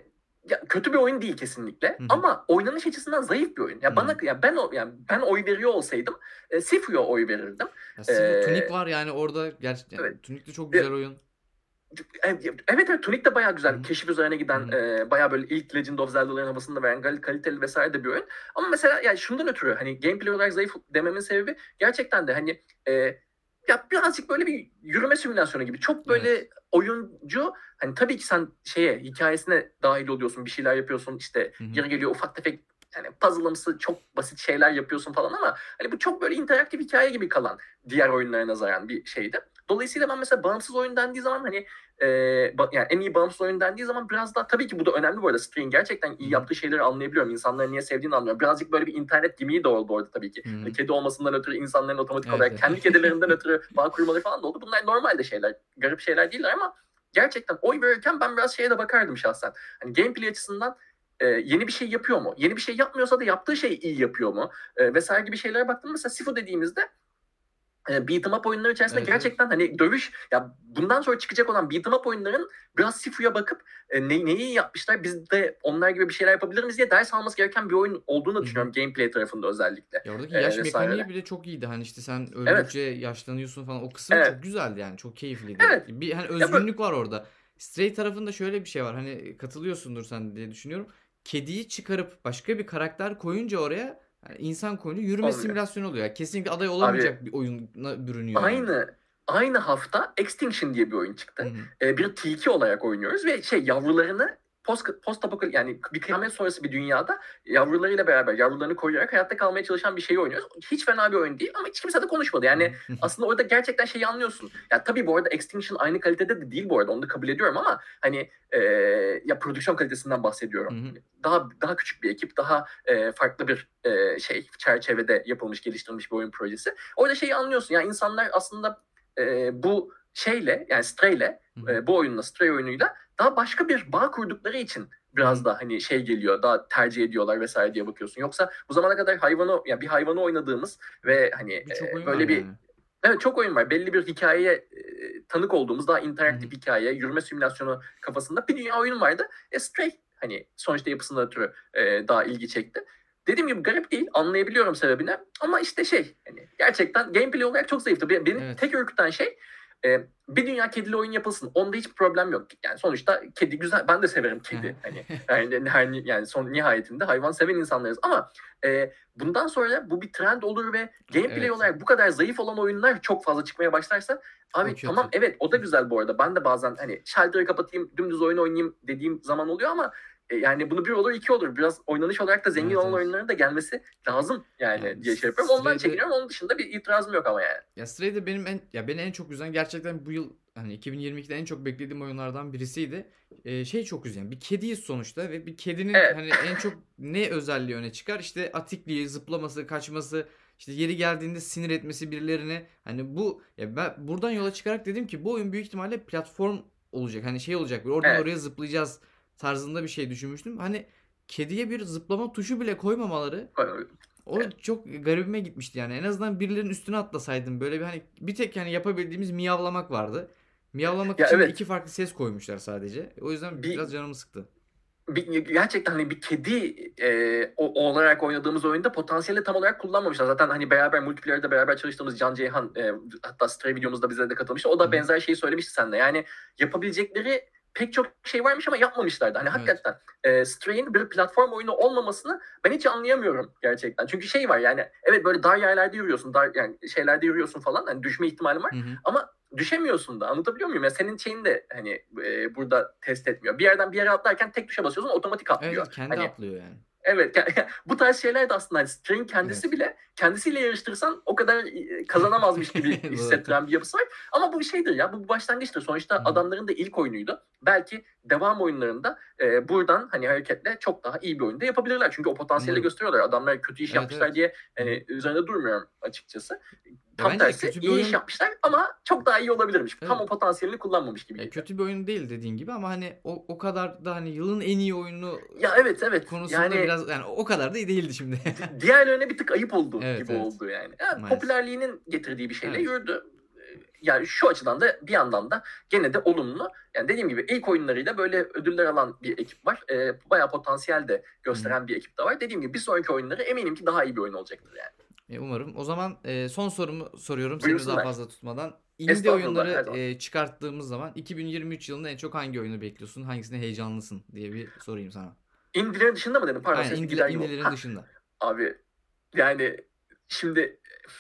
ya kötü bir oyun değil kesinlikle, hı hı. ama oynanış açısından zayıf bir oyun. Ya bana, Hı. ya ben o yani ben oy veriyor olsaydım e, Sifu'ya oy verirdim. Ya E, Sifu Tunic var yani orada gerçekten evet. yani Tunic de çok güzel E, oyun. Evet, evet, Tunic de bayağı Hı güzel. hı. Keşif üzerine Hı giden, hı. e, bayağı böyle ilk Legend of Zelda'ların havasını da veren gal- kaliteli vesaire de bir oyun. Ama mesela yani şundan ötürü hani gameplay olarak zayıf dememin sebebi, gerçekten de hani e, ya birazcık böyle bir yürüme simülasyonu gibi. Çok Evet. böyle oyuncu, hani tabii ki sen şeye, hikayesine dahil oluyorsun, bir şeyler yapıyorsun, işte Hı hı. geri geliyor ufak tefek yani puzzle'ımsı çok basit şeyler yapıyorsun falan, ama hani bu çok böyle interaktif hikaye gibi kalan, diğer oyunlara nazaran bir şeydi. Dolayısıyla ben mesela bağımsız oyun dendiği zaman hani e, yani en iyi bağımsız oyun dendiği zaman biraz daha, tabii ki bu da önemli bu arada. Stray'in gerçekten Hı iyi hı. yaptığı şeyleri anlayabiliyorum. İnsanların niye sevdiğini anlıyorum. Birazcık böyle bir internet gimiği de oldu orada tabii ki. Hı Hani hı. kedi olmasından ötürü insanların otomatik Evet. olarak kendi kedilerinden ötürü bağ kurmaları falan da oldu. Bunlar normal de şeyler. Garip şeyler değiller, ama gerçekten oy verirken ben biraz şeye de bakardım şahsen. Hani gameplay açısından e, yeni bir şey yapıyor mu? Yeni bir şey yapmıyorsa da yaptığı şeyi iyi yapıyor mu? E, vesaire gibi şeylere baktım. Mesela Sifu dediğimizde e, beat 'em up oyunları içerisinde Evet evet. gerçekten hani dövüş, ya bundan sonra çıkacak olan beat 'em up oyunların biraz Sifu'ya bakıp e, ne, neyi yapmışlar, biz de onlar gibi bir şeyler yapabilir miyiz diye ders alması gereken bir oyun olduğunu Hı hı. düşünüyorum, gameplay tarafında özellikle Ya oradaki e, yaş vesaire. mekaniği bile çok iyiydi. Hani işte sen Evet, öldükçe yaşlanıyorsun falan. O kısım evet, çok güzeldi yani. Çok keyifliydi. evet. Bir hani Ya böyle, özgünlük var orada. Stray tarafında şöyle bir şey var. Hani katılıyorsundur sen diye düşünüyorum. Kediyi çıkarıp başka bir karakter koyunca oraya yani insan koyunca yürüme olmuyor. simülasyonu oluyor. Yani kesinlikle aday Abi olamayacak bir oyuna bürünüyor yani. aynı aynı hafta Extinction diye bir oyun Hı çıktı. hı. Ee, bir tilki olarak oynuyoruz ve şey, yavrularını post post apokal yani bir kıyamet sonrası bir dünyada yavrularıyla beraber, yavrularını koruyarak hayatta kalmaya çalışan bir şeyi oynuyoruz. Hiç fena bir oyun değil, ama hiç kimse de konuşmadı. Hı Yani hı. aslında orada gerçekten şeyi anlıyorsun. Ya tabii bu arada Extinction aynı kalitede de değil bu arada. Onu da kabul ediyorum, ama hani e, ya prodüksiyon kalitesinden Hı bahsediyorum. hı. Daha daha küçük bir ekip, daha e, farklı bir e, şey çerçevede yapılmış, geliştirilmiş bir oyun projesi. Orada şeyi anlıyorsun. Yani insanlar aslında e, bu şeyle, yani Stray'le, Hı hı. e, bu oyunla, Stray oyunuyla daha başka bir bağ kurdukları için Hı biraz hı. da hani şey geliyor, daha tercih ediyorlar vesaire diye bakıyorsun. Yoksa bu zamana kadar hayvanı, yani bir hayvanı oynadığımız ve hani Birçok e, oyun var böyle bir, yani. evet, çok oyun var. Belli bir hikayeye e, tanık olduğumuz, daha Hı interaktif hı. hikaye, yürüme simülasyonu kafasında bir dünya oyun vardı. E, Stray hani sonuçta yapısından ötürü e, daha ilgi çekti. Dediğim gibi garip değil, anlayabiliyorum sebebini, ama işte şey, hani gerçekten gameplay olarak çok zayıftı. Beni Evet. tek ürküten şey, e, bir dünya kedili oyun yapılsın. Onda hiç problem yok. Yani sonuçta kedi güzel. Ben de severim Hı hı. kedi. Hani yani, her, yani son nihayetinde hayvan seven insanlarız. Ama e, bundan sonra bu bir trend olur ve gameplay Evet. olarak bu kadar zayıf olan oyunlar çok fazla çıkmaya başlarsa, O abi tamam, kötü. evet, o da güzel bu arada. Ben de bazen hani shelter'ı kapatayım, dümdüz oyun oynayayım dediğim zaman oluyor, ama e, yani bunu bir olur iki olur. Biraz oynanış olarak da zengin Evet olan evet. oyunların da gelmesi lazım Ya yani diye şey yapıyorum. Ondan Stray'de çekiniyorum. Onun dışında bir itirazım yok ama yani. Ya Stray benim en ya beni en çok üzen gerçekten bu yıl hani iki bin yirmi ikide en çok beklediğim oyunlardan birisiydi. Ee, şey çok üzen. Bir kediyiz sonuçta ve bir kedinin Evet. hani en çok ne özelliği öne çıkar? İşte atikliği, zıplaması, kaçması, işte yeri geldiğinde sinir etmesi birilerine. Hani bu ya ben buradan yola çıkarak dedim ki bu oyun büyük ihtimalle platform olacak. Hani şey olacak. Oradan Evet. oraya zıplayacağız tarzında bir şey düşünmüştüm. Hani kediye bir zıplama tuşu bile koymamaları O çok garibime gitmişti yani. En azından birilerinin üstüne atlasaydım. Böyle bir hani bir tek yani yapabildiğimiz miyavlamak vardı. Miyavlamak Ya için de evet. iki farklı ses koymuşlar sadece. O yüzden Bir biraz canımı sıktı. bir, gerçekten hani bir kedi e, o, o olarak oynadığımız oyunda potansiyeli tam olarak kullanmamışlar. Zaten hani beraber multiplayer'da beraber çalıştığımız Can Ceyhan e, hatta Stray videomuzda bize de katılmıştı. O Hı da hı. benzer şeyi söylemişti sen de. Yani yapabilecekleri pek çok şey varmış ama yapmamışlardı. Hani Evet. hakikaten e, Stray'in bir platform oyunu olmamasını ben hiç anlayamıyorum gerçekten. Çünkü şey var yani evet böyle dar yerlerde yürüyorsun, dar yani şeylerde yürüyorsun falan. Hani düşme ihtimalin var. Hı hı. Ama düşemiyorsun da, anlatabiliyor muyum? Ya senin şeyin de hani e, burada test etmiyor. Bir yerden bir yere atlarken tek tuşa basıyorsun, otomatik Evet, atlıyor. evet kendi Hani atlıyor yani. evet bu tarz şeyler de aslında hani String kendisi Evet. bile kendisiyle yarıştırsan o kadar e, kazanamazmış gibi Doğru. hissettiren bir yapısı var. Ama bu bir şeydir ya, bu bir başlangıçtır. Sonuçta Hı hı. adamların da ilk oyunuydu. Belki devam oyunlarında e, buradan hani hareketle çok daha iyi bir oyunda yapabilirler. Çünkü o potansiyeli Umarım. gösteriyorlar. Adamlar kötü iş Evet, yapmışlar evet. diye Hı hı. hani üzerinde durmuyorum açıkçası. Ya Tam bence de tersi kötü bir iyi iş oyun yapmışlar ama çok daha iyi olabilirmiş. Tam evet. o potansiyelini kullanmamış gibi Ya geliyor. kötü bir oyun değil dediğin gibi ama hani o o kadar da hani yılın en iyi oyunu Ya evet evet konusunda yani biraz yani o kadar da iyi değildi şimdi. di- diğerlerine bir tık ayıp oldu Evet, gibi evet. oldu yani. yani. Maalesef. Popülerliğinin getirdiği bir şeyle Evet. yürüdü. Ee, Yani şu açıdan da bir yandan da gene de olumlu. Yani dediğim gibi ilk oyunlarıyla böyle ödüller alan bir ekip var. Ee, bayağı potansiyel de Hı hı. gösteren bir ekip de var. Dediğim gibi bir sonraki oyunları eminim ki daha iyi bir oyun olacaktır yani. E, umarım. O zaman e, son sorumu soruyorum seni daha Buyursunlar. fazla tutmadan. Indie Estağfurullah, her oyunları zaman. e, çıkarttığımız zaman iki bin yirmi üç yılında en çok hangi oyunu bekliyorsun? Hangisine heyecanlısın diye bir sorayım sana. Indilerin dışında mı dedim? Pardon, Aynen ses bir indie, gider gibi oldu. indielerin Ha, dışında. abi yani şimdi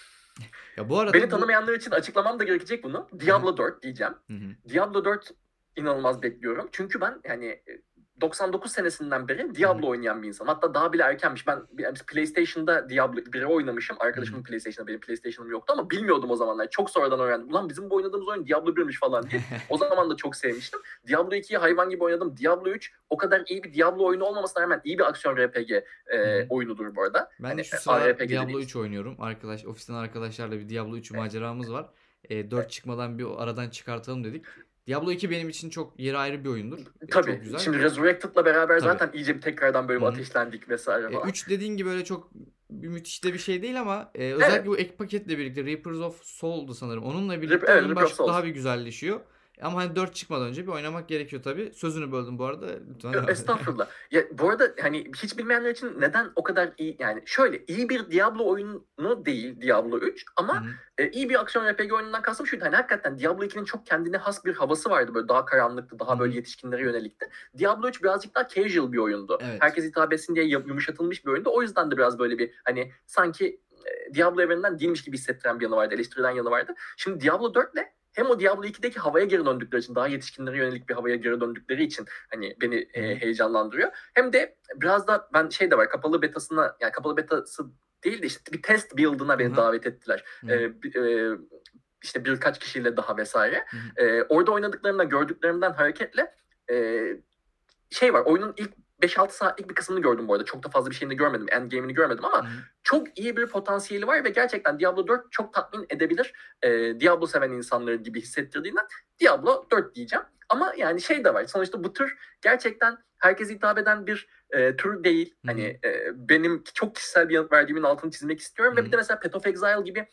Ya bu beni arada bu tanımayanlar için açıklamam da gerekecek bunu. Hı hı. Diablo dört diyeceğim. Hı hı. Diablo dört inanılmaz bekliyorum. Çünkü ben yani doksan dokuz senesinden beri Hı hı. Diablo oynayan bir insanım. Hatta daha bile erkenmiş. Ben yani PlayStation'da Diablo biri oynamışım. Hı hı. Arkadaşımın PlayStation'da, benim PlayStation'ım yoktu ama bilmiyordum o zamanlar. Çok sonradan öğrendim. Ulan bizim bu oynadığımız oyun Diablo birmiş falan diye. O zaman da çok sevmiştim. Diablo ikiyi hayvan gibi oynadım. Diablo üç o kadar iyi bir Diablo oyunu olmamasına rağmen iyi bir aksiyon R P G Hı e, hı. oyunudur bu arada. Ben de Hani şu sıra A R P G Diablo dediğimiz. üç oynuyorum. Arkadaş ofisten arkadaşlarla bir Diablo üç maceramız var. E, dört çıkmadan bir aradan çıkartalım dedik. Diablo iki benim için çok yeri ayrı bir oyundur. E, çok Tabii. güzel. Şimdi Resurrected'la beraber Tabii. zaten iyice bir tekrardan böyle Hı bir hı. ateşlendik vesaire E, falan. üç dediğin gibi öyle çok bir müthiş de bir şey değil ama e, özellikle Evet. bu ek paketle birlikte Reapers of Soul'du sanırım. Onunla Rip, birlikte evet, oyun Reaper of baş, Souls. daha bir güzelleşiyor. Ama hani dört çıkmadan önce bir oynamak gerekiyor tabii. Sözünü böldüm bu arada. Lütfen devam et. Estağfurullah. Ya, bu arada hani hiç bilmeyenler için neden o kadar iyi, yani şöyle iyi bir Diablo oyunu değil Diablo üç Hı ama hı. e, iyi bir aksiyon R P G oyunundan kastım şuydu. Hani hakikaten Diablo ikinin çok kendine has bir havası vardı. Böyle daha karanlıktı, Hı daha böyle hı. yetişkinlere yönelikti. Diablo üç birazcık daha casual bir oyundu. Evet. Herkes hitap etsin diye yumuşatılmış bir oyundu. O yüzden de biraz böyle bir hani sanki e, Diablo evreninden değilmiş gibi hissettiren bir yanı vardı, eleştirilen yanı vardı. Şimdi Diablo dörtle hem o Diablo ikideki havaya geri döndükleri için, daha yetişkinlere yönelik bir havaya geri döndükleri için hani beni Hı e, hı. heyecanlandırıyor. Hem de biraz da ben şey de var, kapalı betasına, yani kapalı betası değil de işte bir test build'ına Hı beni hı. davet ettiler. Hı E, hı. e, işte birkaç kişiyle daha vesaire. Hı hı. E, orada oynadıklarımda gördüklerimden hareketle e, şey var, oyunun ilk beş altı saatlik bir kısmını gördüm bu arada. Çok da fazla bir şeyini de görmedim. Endgame'ini görmedim Hı ama hı. çok iyi bir potansiyeli var ve gerçekten Diablo dört çok tatmin edebilir. Ee, Diablo seven insanları gibi hissettirdiğinden Diablo dört diyeceğim. Ama yani şey de var. Sonuçta bu tür gerçekten herkese hitap eden bir e, tür değil. Hı Hani hı. e, benim çok kişisel bir yanıt verdiğimin altını çizmek istiyorum. Hı Ve bir hı. de mesela Path of Exile gibi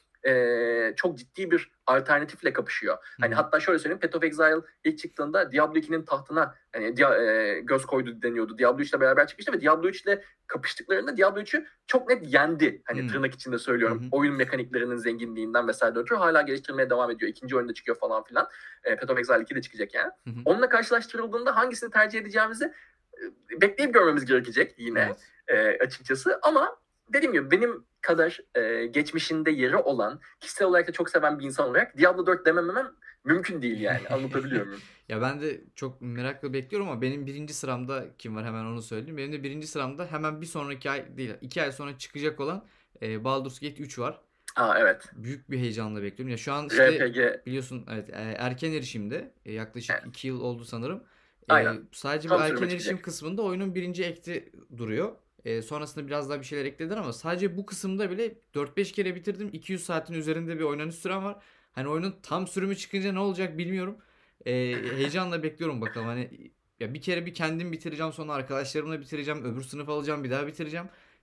e, çok ciddi bir alternatifle kapışıyor. Hı Hani hı. hatta şöyle söyleyeyim, Path of Exile ilk çıktığında Diablo ikinin tahtına hani Dia, e, göz koydu deniyordu. Diablo üç ile beraber çıkmıştı ve Diablo üç ile kapıştıklarında Diablo üçü çok net yendi. Hani Hı. tırnak içinde Hı söylüyorum. hı. Oyun mekaniklerinin zenginliğinden vesaire ötürü hala geliştirmeye devam ediyor. İkinci oyunda çıkıyor falan filan. E, Path of Exile iki de çıkacak yani. Hı hı. Onunla karşılaştırıldığında hangisini tercih edeceğimizi e, bekleyip görmemiz gerekecek yine Evet. e, açıkçası. Ama dediğim gibi benim kadar e, geçmişinde yeri olan, kişisel olarak da çok seven bir insan olarak Diablo dört dememem mümkün değil yani. Anlatabiliyor muyum? Ya ben de çok merakla bekliyorum ama benim birinci sıramda kim var hemen onu söyleyeyim. Benim de birinci sıramda hemen bir sonraki ay değil iki ay sonra çıkacak olan e, Baldur's Gate üç var. Aa, evet. Büyük bir heyecanla bekliyorum. Ya şu an işte R P G. biliyorsun evet e, erken erişimde e, yaklaşık Evet, iki yıl oldu sanırım. E, aynen. sadece bu Tam erken sürüme erişim çıkacak. kısmında oyunun birinci ekti duruyor. E, sonrasında biraz daha bir şeyler eklediler ama sadece bu kısımda bile dört beş kere bitirdim. iki yüz saatin üzerinde bir oynanış sürem var. Hani oyunun tam sürümü çıkınca ne olacak bilmiyorum. E, heyecanla bekliyorum bakalım. Hani ya bir kere bir kendim bitireceğim sonra arkadaşlarımla bitireceğim. Öbür sınıf alacağım bir daha bitireceğim.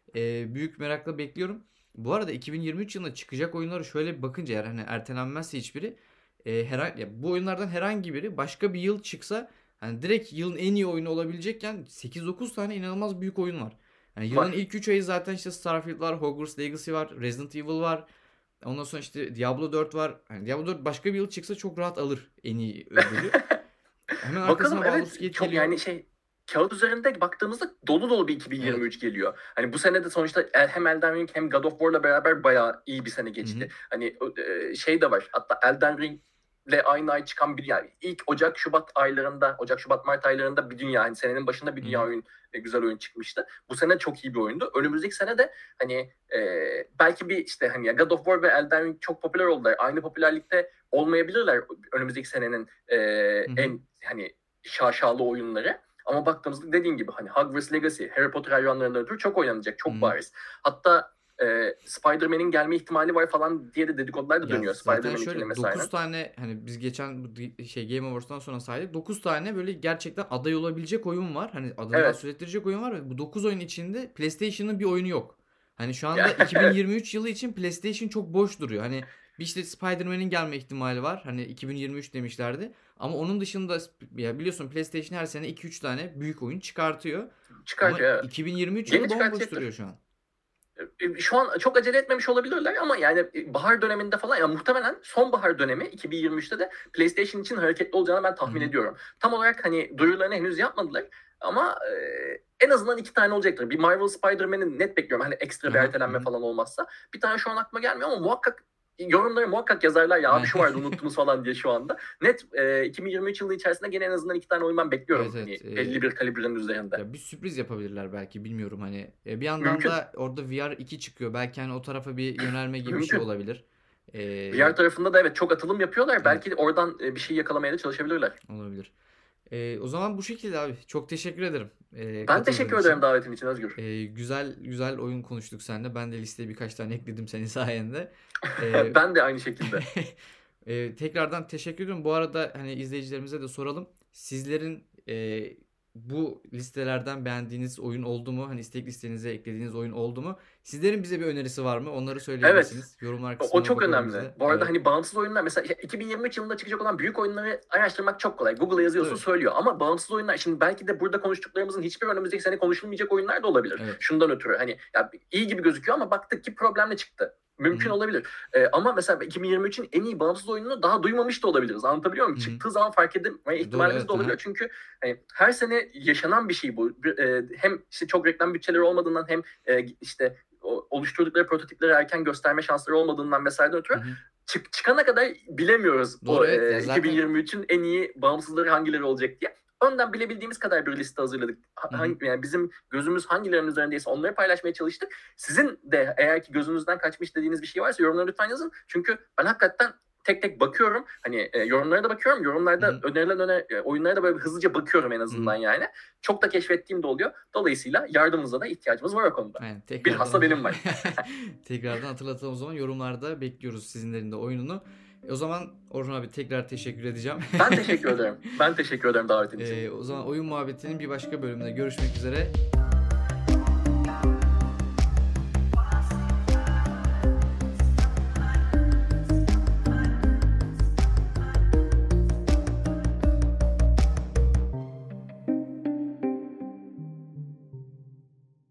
Eee, büyük merakla bekliyorum. Bu arada iki bin yirmi üç yılında çıkacak oyunlara şöyle bir bakınca eğer hani ertelenmezse hiçbiri eee herhangi ya bu oyunlardan herhangi biri başka bir yıl çıksa hani direkt yılın en iyi oyunu olabilecekken sekiz dokuz tane inanılmaz büyük oyun var. Yani yılın Var. ilk üç ayı zaten işte Starfield var, Hogwarts Legacy var, Resident Evil var. Ondan sonra işte Diablo dört var. Yani Diablo dört başka bir yıl çıksa çok rahat alır en iyi ödülü. Hemen Bakalım, arkasına evet, Baldur's Gate çok geliyor. yani şey, kağıt üzerinde baktığımızda dolu dolu bir Evet. iki bin yirmi üç geliyor. Hani bu sene de sonuçta el- hem Elden Ring hem God of War'la beraber bayağı iyi bir sene Hı geçti. hı. Hani e, şey de var. Hatta Elden Ring'le aynı ay çıkan bir, yani ilk Ocak Şubat aylarında, Ocak Şubat Mart aylarında bir dünya, hani senenin başında bir Hı dünya hı. oyun, e, güzel oyun çıkmıştı. Bu sene çok iyi bir oyundu. Önümüzdeki sene de hani e, belki bir işte hani God of War ve Elden Ring çok popüler oldular. Aynı popülerlikte olmayabilirler önümüzdeki senenin e, Hı hı. en hani şaşalı oyunları. Ama baktığımızda dediğin gibi hani Hogwarts Legacy, Harry Potter hayranlarından ötürü çok oynanacak, Hı çok hı. bariz. Hatta e, Spider-Man'in gelme ihtimali var falan diye de dedikodular da Ya dönüyor zaten Spider-Man ikili şöyle mesela. dokuz tane hani biz geçen bu di- şey Game Awards'tan sonra saydık. dokuz tane böyle gerçekten aday olabilecek oyun var. Hani adından Evet. söz ettirecek oyun var ve bu dokuz oyun içinde PlayStation'ın bir oyunu yok. Hani şu anda Ya, evet. iki bin yirmi üç yılı için PlayStation çok boş duruyor. Hani bir işte Spider-Man'in gelme ihtimali var. Hani iki bin yirmi üç demişlerdi. Ama onun dışında ya biliyorsun PlayStation her sene iki üç tane büyük oyun çıkartıyor. Ama Çıkartıyor, evet. iki bin yirmi üç Yeni yılı bomboş duruyor çıkartacaktır. şu an. E, Şu an çok acele etmemiş olabilirler ama yani e, bahar döneminde falan, ya muhtemelen sonbahar dönemi iki bin yirmi üçte de PlayStation için hareketli olacağını ben Hı tahmin hı. ediyorum. Tam olarak hani duyurularını henüz yapmadılar ama e, en azından iki tane olacaktır. Bir Marvel Spider-Man'i net bekliyorum. Hani ekstra bir Aha, hı ertelenme hı. falan olmazsa. Bir tane şu an aklıma gelmiyor ama muhakkak yorumları muhakkak yazarlar ya, abi Aynen. şu vardı unuttunuz falan diye şu anda. Net e, iki bin yirmi üç yılı içerisinde gene en azından iki tane oyun ben bekliyorum. Evet evet. Hani belli Ee, bir kalibrenin üzerinde. Ya bir sürpriz yapabilirler belki bilmiyorum hani. E, bir yandan Mümkün. da orada V R iki çıkıyor. Belki hani o tarafa bir yönelme gibi bir şey Mümkün. olabilir. E, V R tarafında da evet çok atılım yapıyorlar. evet Belki oradan e, bir şey yakalamaya da çalışabilirler. olabilir. E, o zaman bu şekilde abi. Çok teşekkür ederim e, Ben katıldığın teşekkür ederim için. davetin için Özgür. E, güzel güzel oyun konuştuk seninle. Ben de listeye birkaç tane ekledim senin sayende. E, Ben de aynı şekilde. e, tekrardan teşekkür ediyorum. Bu arada hani izleyicilerimize de soralım. Sizlerin e, bu listelerden beğendiğiniz oyun oldu mu? Hani istek listenize eklediğiniz oyun oldu mu? Sizlerin bize bir önerisi var mı? Onları Evet. söyleyebilirsiniz. Yorumlar O o kısmına çok bakalım biz önemli. de. Bu arada Evet. hani bağımsız oyunlar mesela iki bin yirmi üç yılında çıkacak olan büyük oyunları araştırmak çok kolay. Google'a yazıyorsun Tabii. söylüyor. Ama bağımsız oyunlar, şimdi belki de burada konuştuklarımızın hiçbir önümüzdeki sene konuşulmayacak oyunlar da olabilir. Evet. Şundan ötürü hani ya iyi gibi gözüküyor ama baktık ki problemle çıktı. Mümkün Hı-hı. olabilir. Ee, ama mesela iki bin yirmi üçün en iyi bağımsız oyununu daha duymamış da olabiliriz. Anlatabiliyor muyum? Hı-hı. Çıktığı zaman fark edilme E, doğru ihtimalimiz de evet. olabiliyor. Aha. Çünkü hani her sene yaşanan bir şey bu. Bir- e, hem işte çok reklam bütçeleri olmadığından hem e, işte o- oluşturdukları prototipleri erken gösterme şansları olmadığından vesaireden ötürü Hı-hı. çık, çıkana kadar bilemiyoruz Doğru o evet. Ya e, zaten iki bin yirmi üçün en iyi bağımsızları hangileri olacak diye. Önden bilebildiğimiz kadar bir liste hazırladık. Ha- Hı-hı. Hangi, yani bizim gözümüz hangilerinin üzerindeyse onları paylaşmaya çalıştık. Sizin de eğer ki gözünüzden kaçmış dediğiniz bir şey varsa yorumlara lütfen yazın. Çünkü ben hakikaten tek tek bakıyorum. Hani e, yorumlara da bakıyorum. Yorumlarda Hı-hı. önerilen öner, e, oyunlara da böyle hızlıca bakıyorum en azından Hı-hı. yani. Çok da keşfettiğim de oluyor. Dolayısıyla yardımınıza da ihtiyacımız var o konuda. Aynen. Tekrardan Bilhassa benim var. tekrardan hatırlatalım o zaman. Yorumlarda bekliyoruz sizinlerin de oyununu. E, o zaman Orhun abi tekrar teşekkür edeceğim. Ben teşekkür ederim. Ben teşekkür ederim davetin için. E, o zaman oyun muhabbetinin bir başka bölümünde görüşmek üzere.